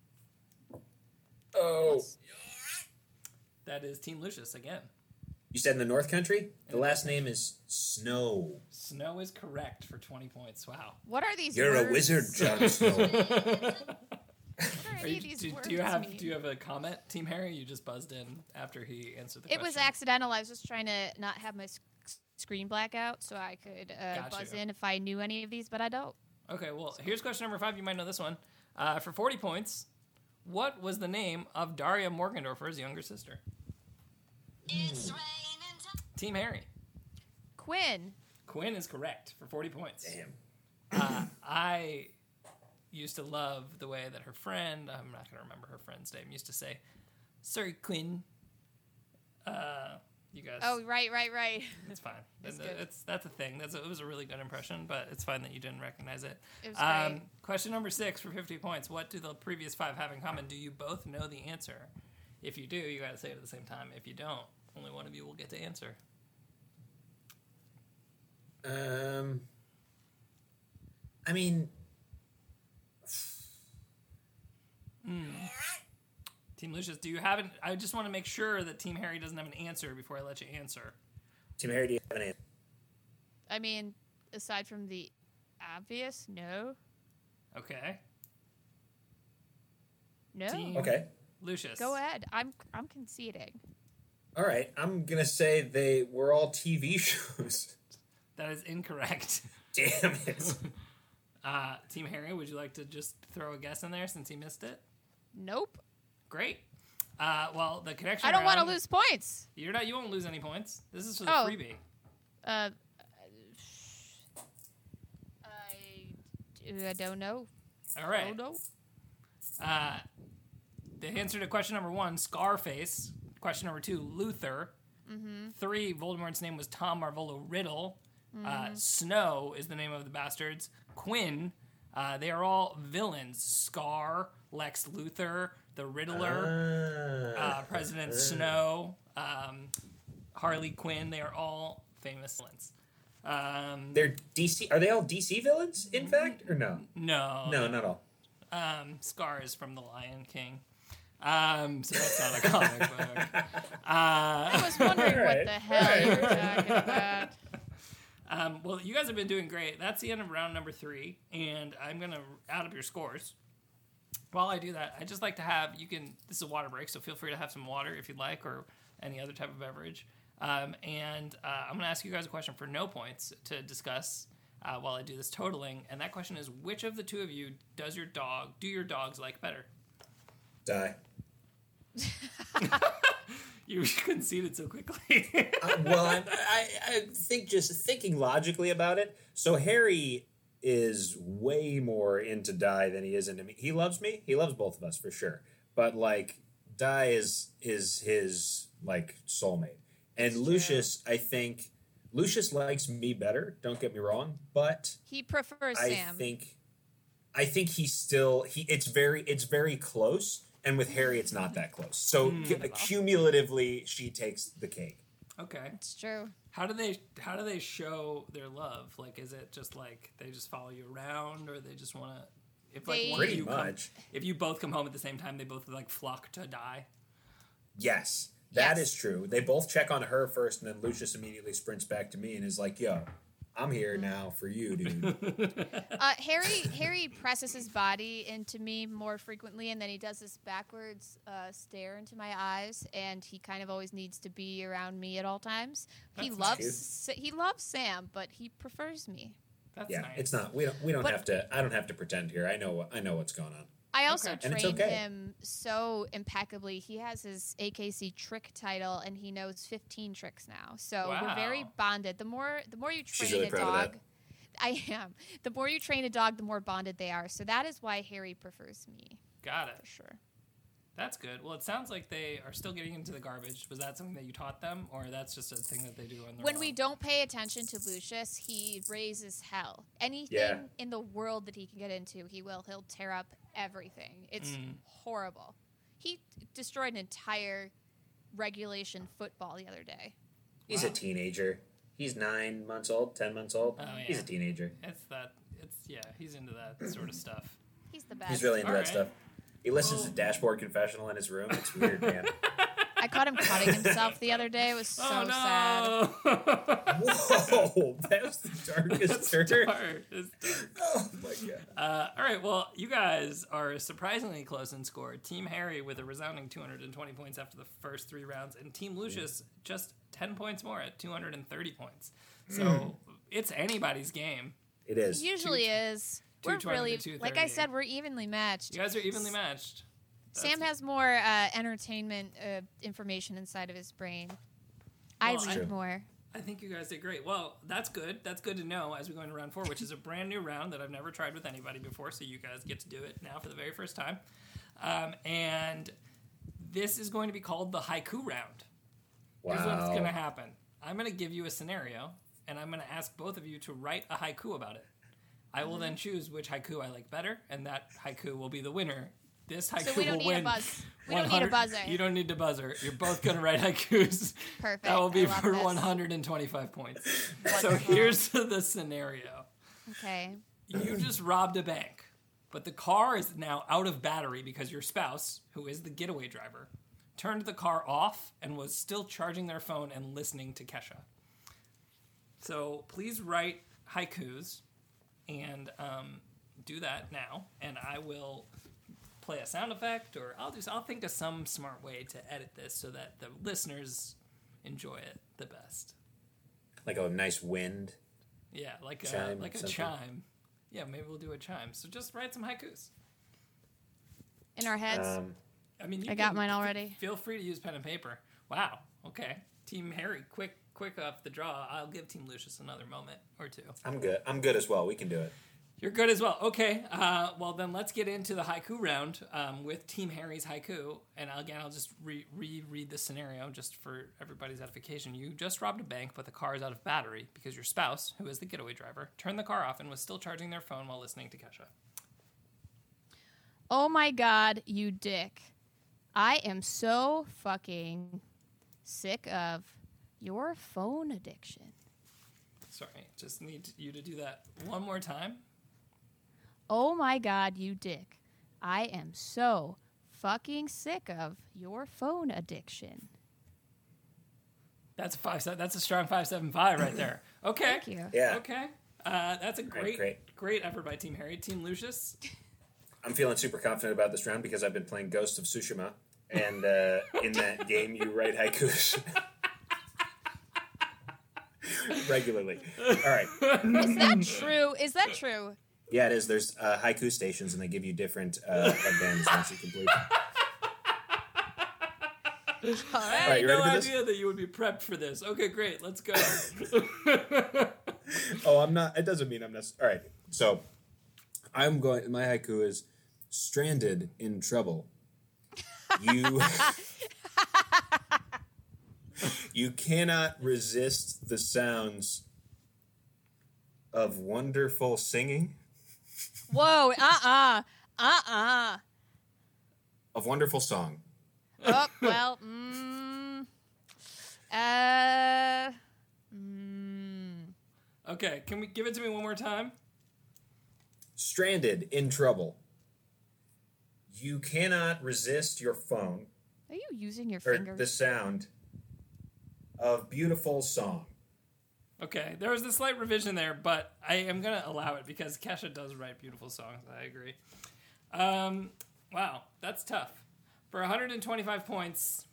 Oh. That is Team Lucius again. You said in the North Country? The last name is Snow. Snow is correct for 20 points. Wow. What are these You're words? a wizard, Jon Snow. What are any of these words Do you mean? have a comment, Team Harry? You just buzzed in after he answered the It question. was accidental. I was just trying to not have my screen black out so I could Got buzz you. in if I knew any of these, but I don't. Okay, well, here's question number 5. You might know this one. For 40 points, what was the name of Daria Morgendorffer's younger sister? It's raining time. Team Harry. Quinn. Quinn is correct for 40 points. Damn. I used to love the way that her friend, I'm not going to remember her friend's name, used to say, "Sorry, Quinn." You guys. Oh, right. It's fine. It's good. That's a thing. It was a really good impression, but it's fine that you didn't recognize it. It was great. Question number 6 for 50 points. What do the previous 5 have in common? Do you both know the answer? If you do, you got to say it at the same time. If you don't, only one of you will get to answer. I mean, Team Lucius, do you have an... I just want to make sure that Team Harry doesn't have an answer before I let you answer. Team Harry, do you have an answer? I mean, aside from the obvious, no. Okay. No. Team Okay. Lucius. Go ahead. I'm conceding. All right. I'm going to say they were all TV shows. That is incorrect. Damn it. Team Harry, would you like to just throw a guess in there since he missed it? Nope. Great. Well, the connection. I don't want to round- lose points. You won't lose any points. This is for the Oh. freebie. I don't know. All right. Oh, no. The answer to question number 1, Scarface. Question number 2, Luther. 3, Voldemort's name was Tom Marvolo Riddle. Snow is the name of the bastards. Quinn. They are all villains. Scar, Lex Luthor, the Riddler, President Snow, Harley Quinn. They are all famous villains. They're DC. Are they all DC villains, in fact, or no? No. No, not all. Scar is from The Lion King. So that's not a comic book. I was wondering what Alright. the hell you were talking about. Well, you guys have been doing great. That's the end of round number 3, and I'm going to add up your scores. While I do that, I just like to have, this is a water break, so feel free to have some water if you'd like, or any other type of beverage. I'm going to ask you guys a question for no points to discuss while I do this totaling, and that question is, which of the two of you do your dogs like better? Die. You conceded so quickly. Well, I think just thinking logically about it. So Harry is way more into Di than he is into me. He loves me. He loves both of us for sure. But like Di is his like soulmate. And Lucius, I think Lucius likes me better. Don't get me wrong, but He prefers I Sam. think he's still it's very close. And with Harry, it's not that close. So cumulatively, she takes the cake. Okay. It's true. How do they show their love? Like, is it just like they just follow you around, or they just want to? If like They- one of Pretty you much. if you both come home at the same time, they both like flock to die. Yes, that Yes. is true. They both check on her first, and then Lucius immediately sprints back to me and is like, "Yo, I'm here now for you, dude. Harry presses his body into me more frequently, and then he does this backwards stare into my eyes, and he kind of always needs to be around me at all times. He loves Sam, but he prefers me. That's yeah, nice. it's not. We don't have to. I don't have to pretend here. I know what's going on. I also Okay. trained him so impeccably. He has his AKC trick title, and he knows 15 tricks now. So we're very Wow. bonded. The more you train really a proud of dog, that. I am. The more you train a dog, the more bonded they are. So that is why Harry prefers me Got it. for sure. That's good. Well, it sounds like they are still getting into the garbage. Was that something that you taught them, or that's just a thing that they do on their When own? we don't pay attention to Lucius, he raises hell. Anything Yeah. in the world that he can get into, he will. He'll tear up everything. It's horrible. He destroyed an entire regulation football the other day. He's a teenager. He's 9 months old, 10 months old. Oh, yeah. He's a teenager. He's into that sort of stuff. He's the best. He's really into All that right. stuff. He listens to Dashboard Confessional in his room. It's weird, man. I caught him cutting himself the other day. It was so sad. Whoa, that was the darkest turn. It's dark. Oh my god. All right, well, you guys are surprisingly close in score. Team Harry with a resounding 220 points after the first 3 rounds, and Team Lucius just 10 points more at 230 points. So it's anybody's game. It is. It usually is. We're 220 really, to like I 230. said, we're evenly matched. You guys are evenly matched. Sam has more entertainment information inside of his brain. I Well, read True. more. I think you guys did great. Well, that's good. That's good to know as we go into round 4, which is a brand new round that I've never tried with anybody before, so you guys get to do it now for the very first time. And this is going to be called the haiku round. Here's what's going to happen. I'm going to give you a scenario, and I'm going to ask both of you to write a haiku about it. I will then choose which haiku I like better, and that haiku will be the winner. This haiku So we don't will need a win. buzz. We don't need a 100 buzzer. You don't need to buzzer. You're both going to write haikus. Perfect. That will be I love for this. 125 points. So Wonderful. here's the scenario. Okay. You just robbed a bank, but the car is now out of battery because your spouse, who is the getaway driver, turned the car off and was still charging their phone and listening to Kesha. So please write haikus and do that now, and I will play a sound effect, or I'll think of some smart way to edit this so that the listeners enjoy it the best. Like a nice wind. Yeah, like Chime, a something. chime. Yeah, maybe we'll do a chime. So just write some haikus. In our heads. I mean, I got mine already. Feel free to use pen and paper. Wow. Okay. Team Harry, quick off the draw. I'll give Team Lucius another moment or two. I'm good. I'm good as well. We can do it. You're good as well. Okay. Well, then let's get into the haiku round with Team Harry's haiku. And again, I'll just reread the scenario just for everybody's edification. You just robbed a bank, but the car is out of battery because your spouse, who is the getaway driver, turned the car off and was still charging their phone while listening to Kesha. Oh my god, you dick. I am so fucking sick of your phone addiction. Sorry, just need you to do that one more time. Oh my god, you dick. I am so fucking sick of your phone addiction. That's a strong 575 right there. Okay. Thank you. Yeah. Okay. That's a Right, great effort by Team Harry. Team Lucius. I'm feeling super confident about this round because I've been playing Ghost of Tsushima, and in that game you write haikus regularly. All right. Is that true? Is that true? Yeah, it is. There's haiku stations, and they give you different headbands once you complete them. All I right. had you no ready for this? idea that you would be prepped for this. Okay, great. Let's go. Oh, I'm not. It doesn't mean I'm not. All right. So I'm going. My haiku is stranded in trouble. You cannot resist the sounds of wonderful singing. Whoa, Of wonderful song. Oh, well, Okay, can we give it to me one more time? Stranded in trouble. You cannot resist your phone Are you using your or fingers? the sound of beautiful song. Okay, there was a slight revision there, but I am going to allow it because Kesha does write beautiful songs. I agree. Wow, that's tough. For 125 points,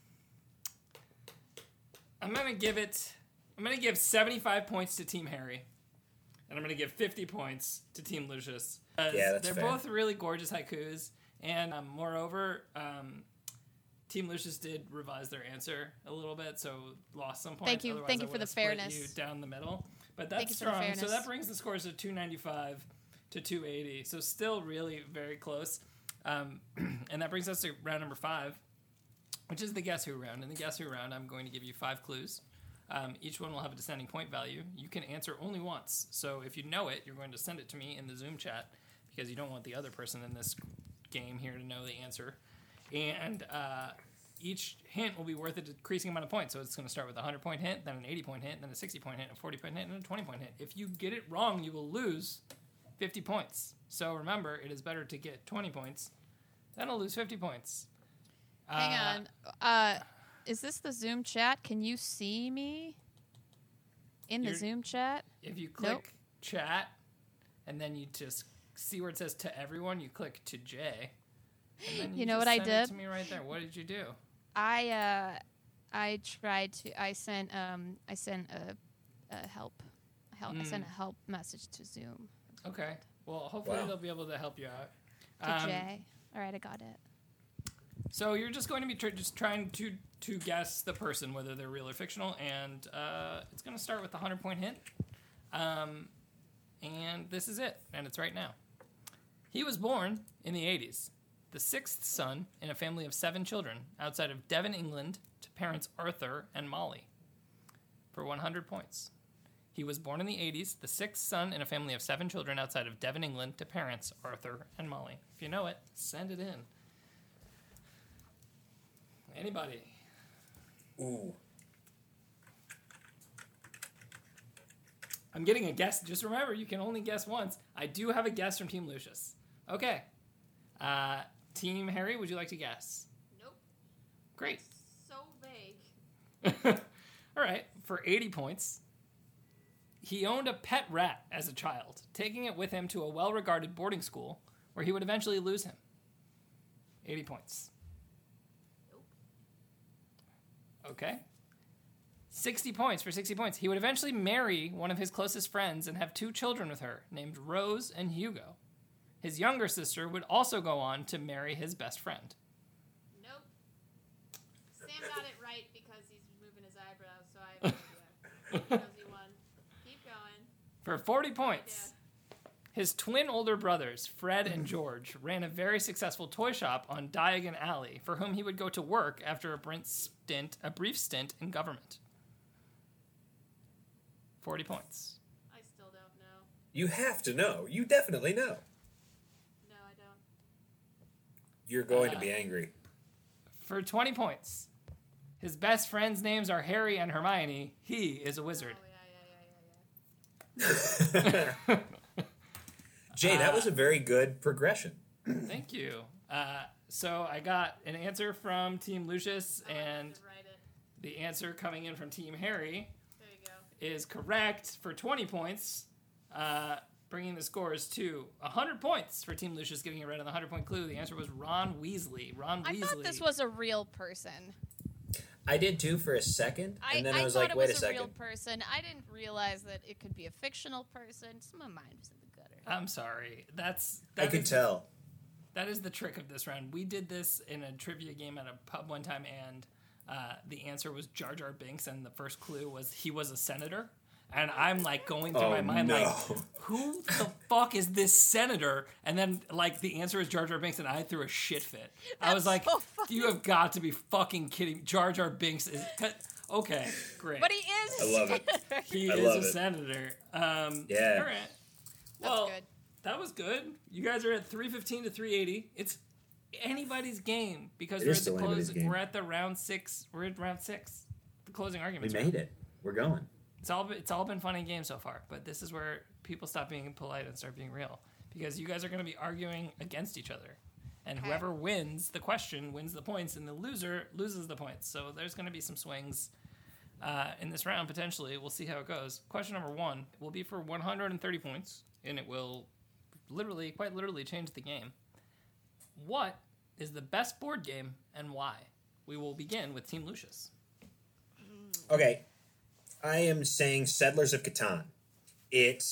I'm going to give 75 points to Team Harry, and I'm going to give 50 points to Team Lucius. Yeah, that's They're fair. both really gorgeous haikus, and moreover, Team Lucius did revise their answer a little bit, so lost some points. Thank you. Otherwise, Thank I you for would've the split fairness. you down the middle, but Thank that's you for the strong. So fairness. that brings the scores to 295 to 280. So still really very close. And that brings us to round number 5, which is the Guess Who round. In the Guess Who round, I'm going to give you 5 clues. Each one will have a descending point value. You can answer only once. So if you know it, you're going to send it to me in the Zoom chat because you don't want the other person in this game here to know the answer. And each hint will be worth a decreasing amount of points. So it's going to start with a 100-point hint, then an 80-point hint, then a 60-point hint, a 40-point hint, and a 20-point hint. If you get it wrong, you will lose 50 points. So remember, it is better to get 20 points than to lose 50 points. Hang on. Is this the Zoom chat? Can you see me in the Zoom chat? If you click Nope. chat, and then you just see where it says to everyone, you click to J. And then You know just what I send it did? to me right there. What did you do? I sent a help. I sent a help message to Zoom. Okay. Well, hopefully Wow. they'll be able to help you out. To Jay. All right, I got it. So you're just going to be just trying to guess the person, whether they're real or fictional, and it's going to start with the 100-point hint. And this is it, and it's right now. He was born in the 80s, the 6th son in a family of 7 children outside of Devon, England, to parents Arthur and Molly, for 100 points. He was born in the 80s, the 6th son in a family of 7 children outside of Devon, England, to parents Arthur and Molly. If you know it, send it in. Anybody? Ooh. I'm getting a guess. Just remember, you can only guess once. I do have a guess from Team Lucius. Okay. Team Harry, would you like to guess? Nope. Great. So vague. All right. For 80 points, he owned a pet rat as a child, taking it with him to a well-regarded boarding school where he would eventually lose him. 80 points. Nope. Okay. 60 points for 60 points. He would eventually marry one of his closest friends and have 2 children with her, named Rose and Hugo. His younger sister would also go on to marry his best friend. Nope. Sam got it right because he's moving his eyebrows, so I have no idea. He knows he won. Keep going. For 40 points, his twin older brothers, Fred and George, ran a very successful toy shop on Diagon Alley, for whom he would go to work after a brief stint in government. 40 points. I still don't know. You have to know. You definitely know. No, I don't. You're going to be angry. For 20 points, his best friends' names are Harry and Hermione. He is a wizard. Oh, yeah. Jay, that was a very good progression. Thank you. So I got an answer from Team Lucius, and Write it. the answer coming in from Team Harry There you go. is correct for 20 points, bringing the scores to 100 points for Team Lucius getting it right on the 100-point clue. The answer was Ron Weasley. Ron I Weasley. thought this was a real person. I did too for a second, and then I was thought like, it wait was a a real second. person. I didn't realize that it could be a fictional person. So my mind was in the gutter. I'm sorry. I that could is- tell. That is the trick of this round. We did this in a trivia game at a pub one time, and the answer was Jar Jar Binks, and the first clue was he was a senator. And I'm like going through my mind, no. like, who the fuck is this senator? And then like the answer is Jar Jar Binks, and I threw a shit fit. I was like, so funny. you have got to be fucking kidding me. Jar Jar Binks is okay, great. But he is. I love it. He I is love a it. senator. Yeah. All right. Well, good. that was good. You guys are at 315 to 380. It's anybody's game because It we're is at the still anybody's game. We're at the round 6. We're at round 6. The closing We arguments. made it. We're going. It's all been fun and games so far, but this is where people stop being polite and start being real because you guys are going to be arguing against each other. And Okay. whoever wins the question wins the points, and the loser loses the points. So there's going to be some swings. in this round, potentially. We'll see how it goes. Question number 1 will be for 130 points, and it will quite literally change the game. What is the best board game and why? We will begin with Team Lucius. Okay. I am saying Settlers of Catan. It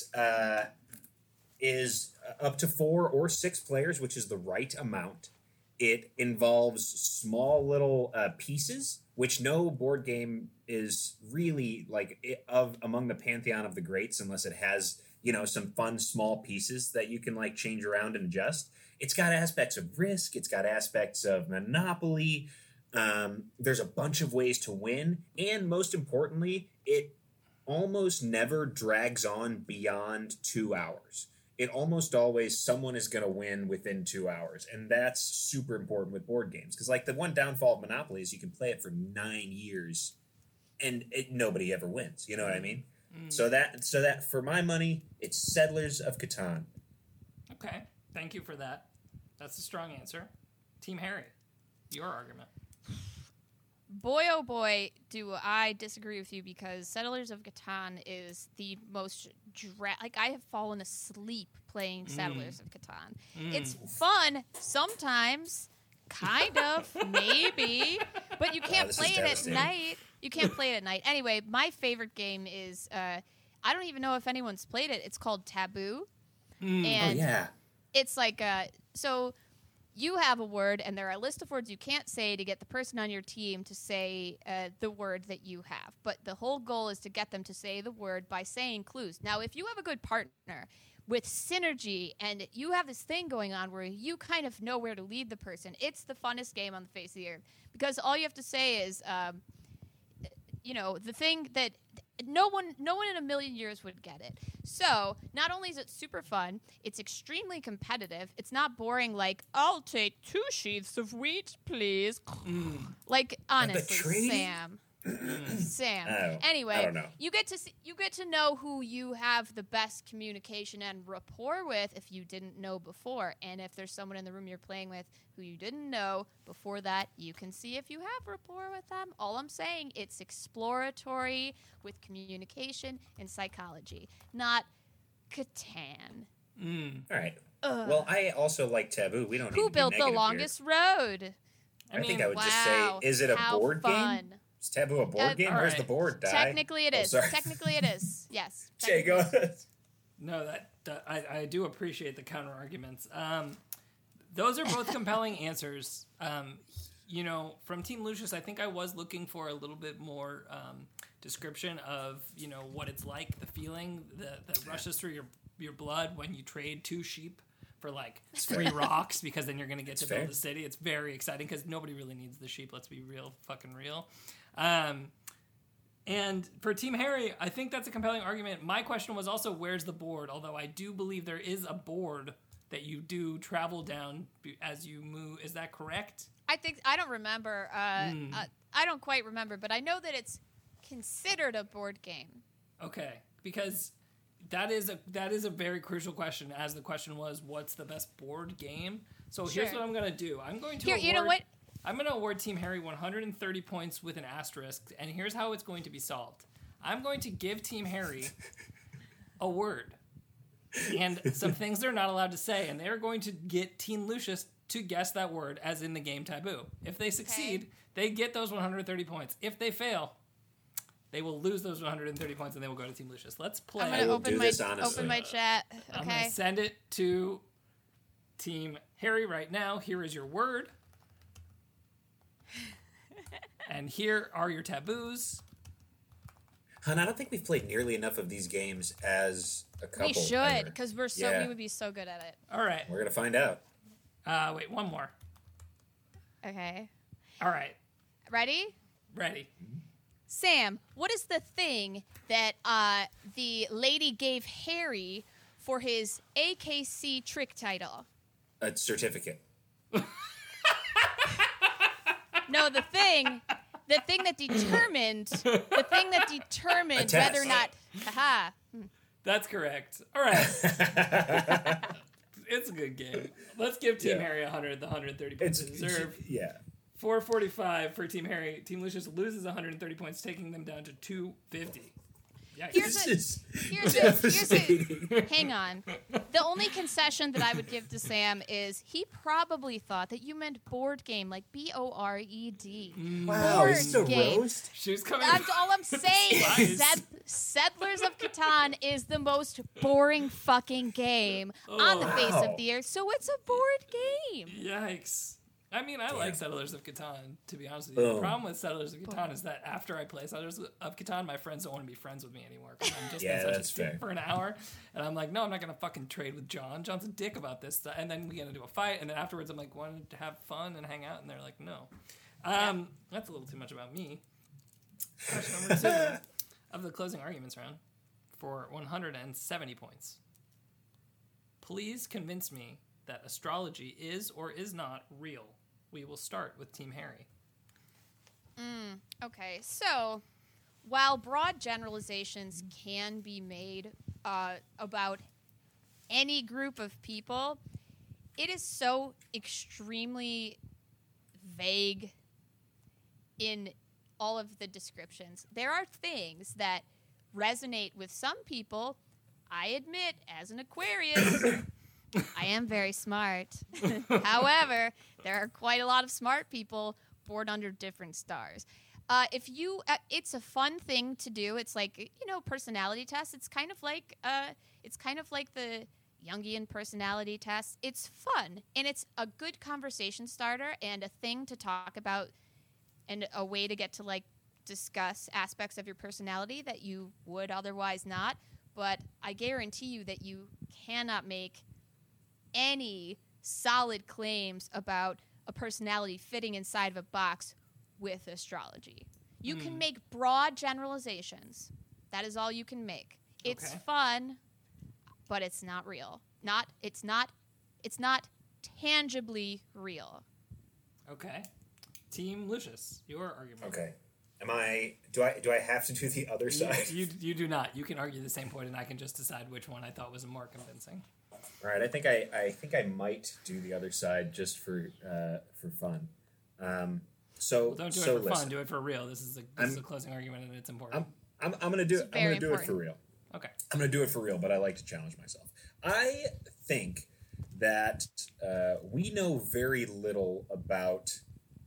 is up to 4 or 6 players, which is the right amount. It involves small little pieces, which no board game is really among the pantheon of the greats unless it has, some fun small pieces that you can change around and adjust. It's got aspects of Risk. It's got aspects of Monopoly. There's a bunch of ways to win. And most importantly, it almost never drags on beyond 2 hours. It almost always someone is going to win within 2 hours. And that's super important with board games. Because the one downfall of Monopoly is you can play it for 9 years and nobody ever wins. You know what I mean? So that for my money, it's Settlers of Catan. Okay. Thank you for that. That's a strong answer. Team Harry, your argument. Boy, oh boy, do I disagree with you, because Settlers of Catan is the most I have fallen asleep playing Settlers of Catan. It's fun sometimes, kind of, maybe, but you can't play it at night. You can't play it at night. Anyway, my favorite game is, I don't even know if anyone's played it. It's called Taboo. And it's so you have a word, and there are a list of words you can't say to get the person on your team to say the word that you have. But the whole goal is to get them to say the word by saying clues. Now, if you have a good partner with synergy and you have this thing going on where you kind of know where to lead the person, it's the funnest game on the face of the earth. Because all you have to say is, the thing that no one in a million years would get it. So not only is it super fun, it's extremely competitive. It's not boring I'll take 2 sheaths of wheat, please. Honestly, Sam. Sam. Anyway, I don't know. you get to know who you have the best communication and rapport with if you didn't know before. And if there's someone in the room you're playing with who you didn't know before that, you can see if you have rapport with them. All I'm saying, it's exploratory with communication and psychology, not Catan. All right. Well, I also like Taboo. We don't. Who built the longest road? I think I would just say, is it a board game? Is Taboo a board game? Where's the board die? Technically it is. Technically it is. Yes. Jay, go ahead. No, I do appreciate the counter arguments. Those are both compelling answers. From Team Lucius, I think I was looking for a little bit more description of what it's like, the feeling that rushes through your blood when you trade 2 sheep for 3 rocks, because then you're going to get to build a city. It's very exciting because nobody really needs the sheep. Let's be fucking real. And for Team Harry, I think that's a compelling argument. My question was also, where's the board? Although I do believe there is a board that you do travel down as you move. Is that correct? I don't remember. I don't quite remember, but I know that it's considered a board game. Okay, because that is a very crucial question, as the question was, what's the best board game? So here's what I'm going to do. I'm going to award Team Harry 130 points with an asterisk, and here's how it's going to be solved. I'm going to give Team Harry a word and some things they're not allowed to say, and they're going to get Team Lucius to guess that word, as in the game Taboo. If they succeed, they get those 130 points. If they fail, they will lose those 130 points, and they will go to Team Lucius. Let's play. I'm going to open my chat. Okay. I'm going to send it to Team Harry right now. Here is your word. And here are your taboos. Hun, I don't think we've played nearly enough of these games as a couple. We should, because we would be so good at it. All right. We're going to find out. Wait, one more. Okay. All right. Ready? Ready. Sam, what is the thing that the lady gave Harry for his AKC trick title? A certificate. No, the thing that determined whether or not. Haha. That's correct. All right. It's a good game. Let's give Team Harry the 130 points they deserve. 445 for Team Harry. Team Lucius loses 130 points, taking them down to 250. This is hang on. The only concession that I would give to Sam is he probably thought that you meant board game, like BORED. Wow, board is this a game. roast? She's coming. That's all I'm saying. Lies. Settlers of Catan is the most boring fucking game on the face of the earth, so it's a board game. Yikes. I mean, I like Settlers of Catan, to be honest with you. The problem with Settlers of Catan is that after I play Settlers of Catan, my friends don't want to be friends with me anymore. Because I'm just in such a state for an hour. And I'm like, no, I'm not going to fucking trade with John. John's a dick about this stuff. And then we get into a fight. And then afterwards, I'm like, wanting to have fun and hang out. And they're like, no. That's a little too much about me. Question number 2 of the closing arguments round for 170 points. Please convince me that astrology is or is not real. We will start with Team Harry. Okay, so while broad generalizations can be made about any group of people, it is so extremely vague in all of the descriptions. There are things that resonate with some people. I admit, as an Aquarius, I am very smart. However, there are quite a lot of smart people born under different stars. It's a fun thing to do. It's like, personality tests. It's kind of like the Jungian personality test. It's fun, and it's a good conversation starter and a thing to talk about and a way to get to discuss aspects of your personality that you would otherwise not. But I guarantee you that you cannot make any solid claims about a personality fitting inside of a box with astrology. You can make broad generalizations. That is all you can make. It's fun, but it's not real. It's not tangibly real. Okay. Team Lucius, your argument. Okay. Do I have to do the other side? You do not. You can argue the same point, and I can just decide which one I thought was more convincing. All right. I think I might do the other side just for fun. Don't do it for fun. Do it for real. This is a closing argument, and it's important. I'm gonna do it. I'm gonna do it for real. Okay. I'm gonna do it for real, but I like to challenge myself. I think that we know very little about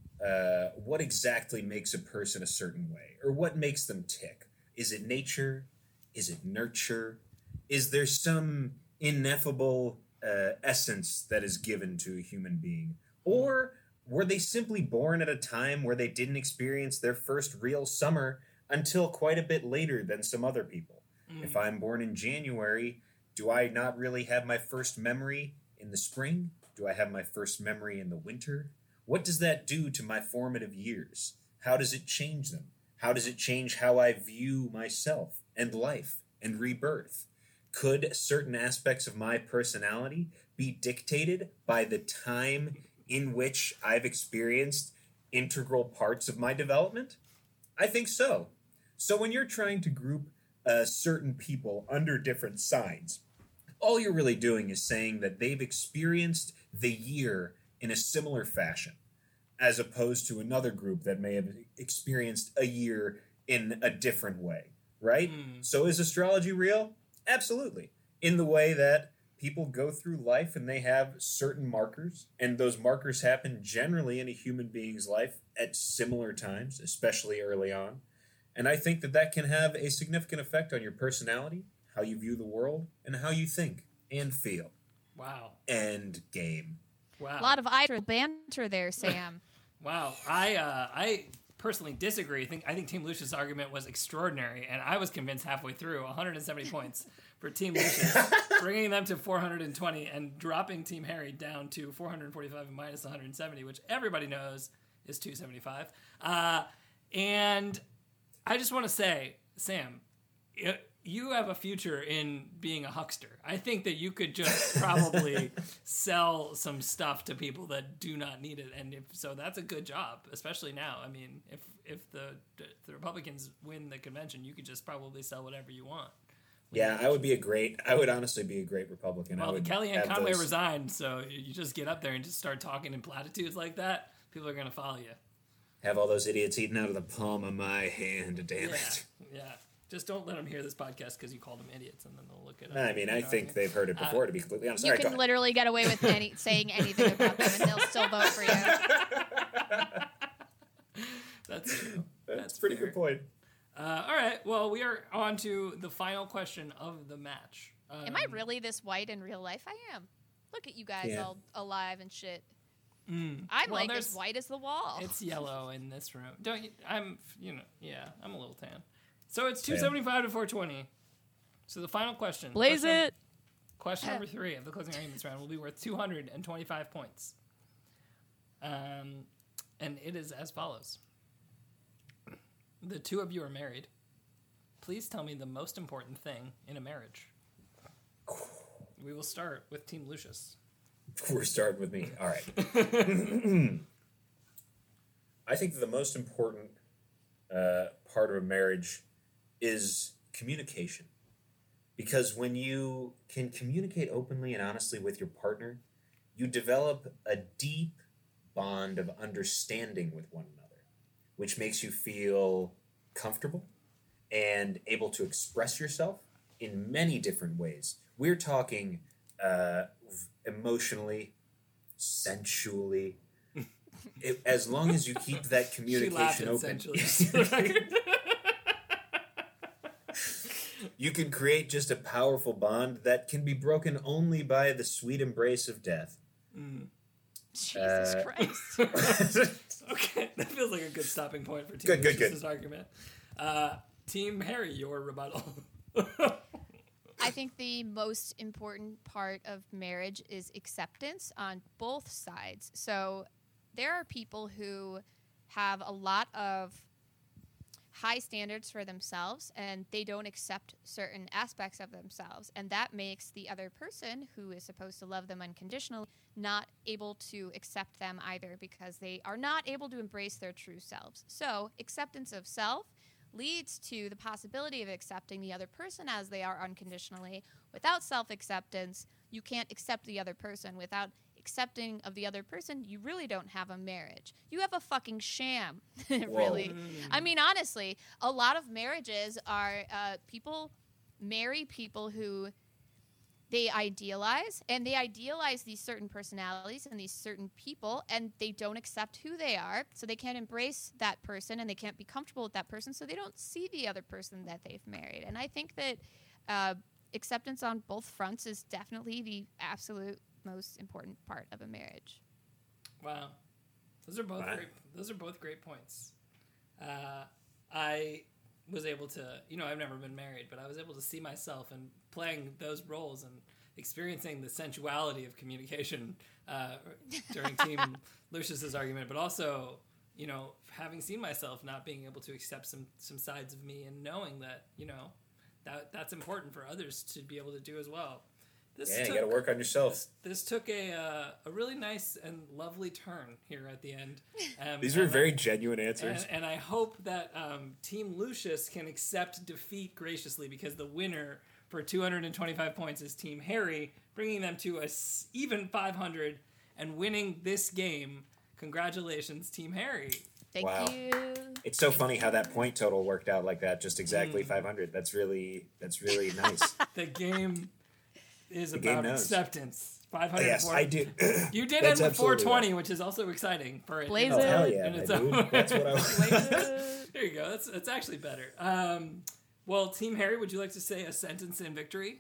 what exactly makes a person a certain way, or what makes them tick. Is it nature? Is it nurture? Is there some ineffable essence that is given to a human being? Or were they simply born at a time where they didn't experience their first real summer until quite a bit later than some other people? If I'm born in January, do I not really have my first memory in the spring? Do I have my first memory in the winter? What does that do to my formative years? How does it change them? How does it change how I view myself and life and rebirth? Could certain aspects of my personality be dictated by the time in which I've experienced integral parts of my development? I think so. So when you're trying to group certain people under different signs, all you're really doing is saying that they've experienced the year in a similar fashion, as opposed to another group that may have experienced a year in a different way, right? So is astrology real? Absolutely. In the way that people go through life and they have certain markers, and those markers happen generally in a human being's life at similar times, especially early on. And I think that can have a significant effect on your personality, how you view the world, and how you think and feel. Wow. End game. Wow. A lot of idle banter there, Sam. Wow. I personally disagree. I think Team Lucius' argument was extraordinary, and I was convinced halfway through. 170 points for Team Lucius, bringing them to 420 and dropping Team Harry down to 445 and minus 170, which everybody knows is 275. And I just want to say, Sam, you have a future in being a huckster. I think that you could just probably sell some stuff to people that do not need it, and so that's a good job, especially now. I mean, if the Republicans win the convention, you could just probably sell whatever you want. Yeah, I would honestly be a great Republican. Well, Kellyanne Conway resigned, so you just get up there and just start talking in platitudes like that. People are gonna follow you. Have all those idiots eating out of the palm of my hand, damn it. Yeah. Just don't let them hear this podcast because you called them idiots, and then they'll look it up. I mean, I think they've heard it before, to be completely honest. You can literally get away with saying anything about them, and they'll still vote for you. That's true. That's a pretty fair. good point. All right. Well, we are on to the final question of the match. Am I really this white in real life? I am. Look at you guys all alive and shit. I'm like as white as the wall. It's yellow in this room. I'm a little tan. So it's 275 to 420. So the final question. Blaze it. Question number 3 of the closing arguments round will be worth 225 points. And it is as follows. The two of you are married. Please tell me the most important thing in a marriage. We will start with Team Lucius. We're starting with me. All right. I think the most important part of a marriage is communication. Because when you can communicate openly and honestly with your partner, you develop a deep bond of understanding with one another, which makes you feel comfortable and able to express yourself in many different ways. We're talking emotionally, sensually. As long as you keep that communication open, you can create just a powerful bond that can be broken only by the sweet embrace of death. Jesus Christ. Okay, that feels like a good stopping point for Team Lucius's argument. Team Harry, your rebuttal. I think the most important part of marriage is acceptance on both sides. So there are people who have a lot of high standards for themselves and they don't accept certain aspects of themselves. And that makes the other person who is supposed to love them unconditionally not able to accept them either because they are not able to embrace their true selves. So acceptance of self leads to the possibility of accepting the other person as they are unconditionally. Without self-acceptance, you can't accept the other person. Without accepting of the other person, you really don't have a marriage. You have a fucking sham, really. I mean, honestly, a lot of marriages are people marry people who they idealize, and they idealize these certain personalities and these certain people, and they don't accept who they are, so they can't embrace that person, and they can't be comfortable with that person, so they don't see the other person that they've married. And I think that acceptance on both fronts is definitely the absolute most important part of a marriage. Wow. Those are both great points. I was able to, I've never been married, but I was able to see myself and playing those roles and experiencing the sensuality of communication during Team Lucius's argument, but also, having seen myself not being able to accept some sides of me and knowing that, that's important for others to be able to do as well. You got to work on yourself. This took a really nice and lovely turn here at the end. These were very genuine answers. And I hope that Team Lucius can accept defeat graciously because the winner for 225 points is Team Harry, bringing them to a even 500 and winning this game. Congratulations, Team Harry. Thank you. It's so funny how that point total worked out like that, just exactly 500. That's really nice. The game is about acceptance. 500. Yes, I do. You did end with 420, right, which is also exciting for it. Blaze it. Oh, hell yeah, dude. That's what I want. There you go. That's actually better. Well, Team Harry, would you like to say a sentence in victory?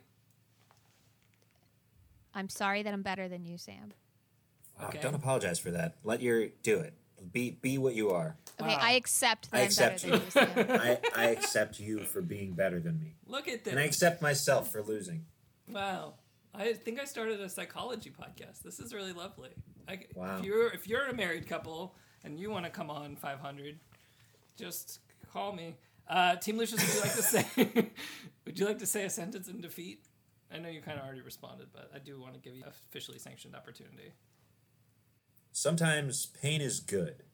I'm sorry that I'm better than you, Sam. Wow, okay. Don't apologize for that. Do it. Be what you are. Okay, wow. I accept that I'm better than you, Sam. I accept you for being better than me. Look at this. And I accept myself for losing. Wow. I think I started a psychology podcast. This is really lovely. Wow. If you're a married couple and you want to come on 500, just call me. Team Lucius, would you like to say a sentence in defeat? I know you kind of already responded, but I do want to give you an officially sanctioned opportunity. Sometimes pain is good.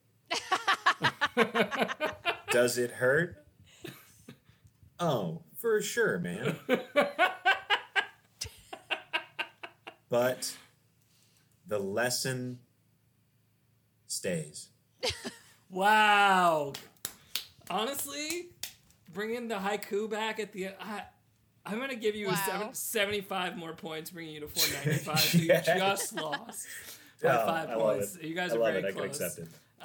Does it hurt? Oh, for sure, man. But the lesson stays. Wow. Honestly, bringing the haiku back at the end, I'm going to give you 75 more points, bringing you to 495. So you just lost by 5 points. You guys are very close. I can accept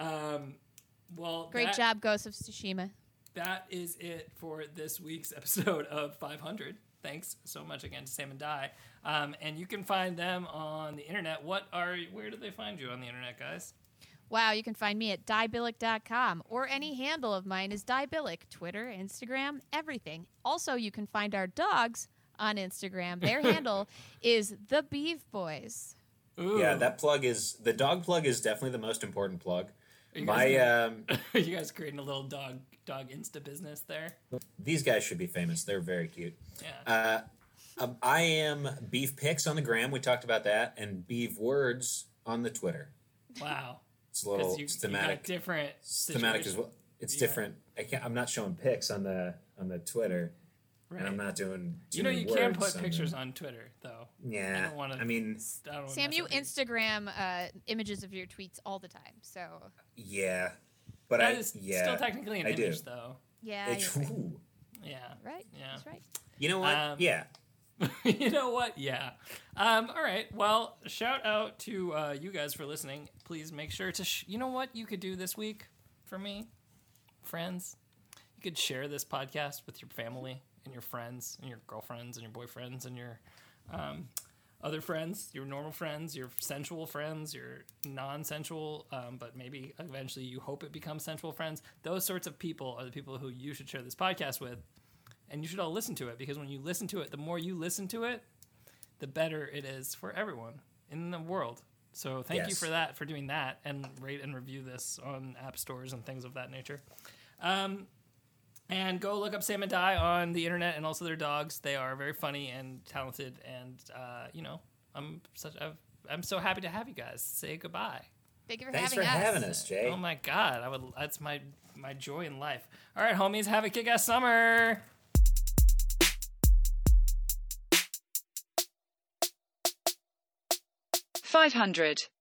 it. Great job, Ghost of Tsushima. That is it for this week's episode of 500. Thanks so much again to Sam and Di. And you can find them on the internet. Where do they find you on the internet, guys? Wow, you can find me at diebillick.com, or any handle of mine is diebillick. Twitter, Instagram, everything. Also, you can find our dogs on Instagram. Their handle is the Beef Boys. Ooh. Yeah, the dog plug is definitely the most important plug. Are you guys creating a little dog Insta business there? These guys should be famous. They're very cute. Yeah. I am Beef Pics on the gram. We talked about that, and Beef Words on the Twitter. Wow. It's a little thematic. Different thematic as well. It's different. I'm not showing pics on the Twitter, right. And I'm not doing. You can put pictures on Twitter though. Yeah. I don't want to. Sam, you Instagram images of your tweets all the time, so. Yeah, but that is still technically an image though. Yeah. Right. Yeah. Right. Yeah. That's right. You know what? Yeah. You know what? Yeah. All right. Well, shout out to you guys for listening. Please make sure to... you know what you could do this week for me? Friends. You could share this podcast with your family and your friends and your girlfriends and your boyfriends and your other friends, your normal friends, your sensual friends, your non-sensual, but maybe eventually you hope it becomes sensual friends. Those sorts of people are the people who you should share this podcast with. And you should all listen to it, because when you listen to it, the more you listen to it, the better it is for everyone in the world. So thank you for doing that, and rate and review this on app stores and things of that nature. And go look up Sam and Di on the internet, and also their dogs. They are very funny and talented, and I'm so happy to have you guys. Say goodbye. Thank you for Thanks having us. Thanks for having us, Jay. Oh my God, that's my joy in life. All right, homies, have a kick-ass summer. 500.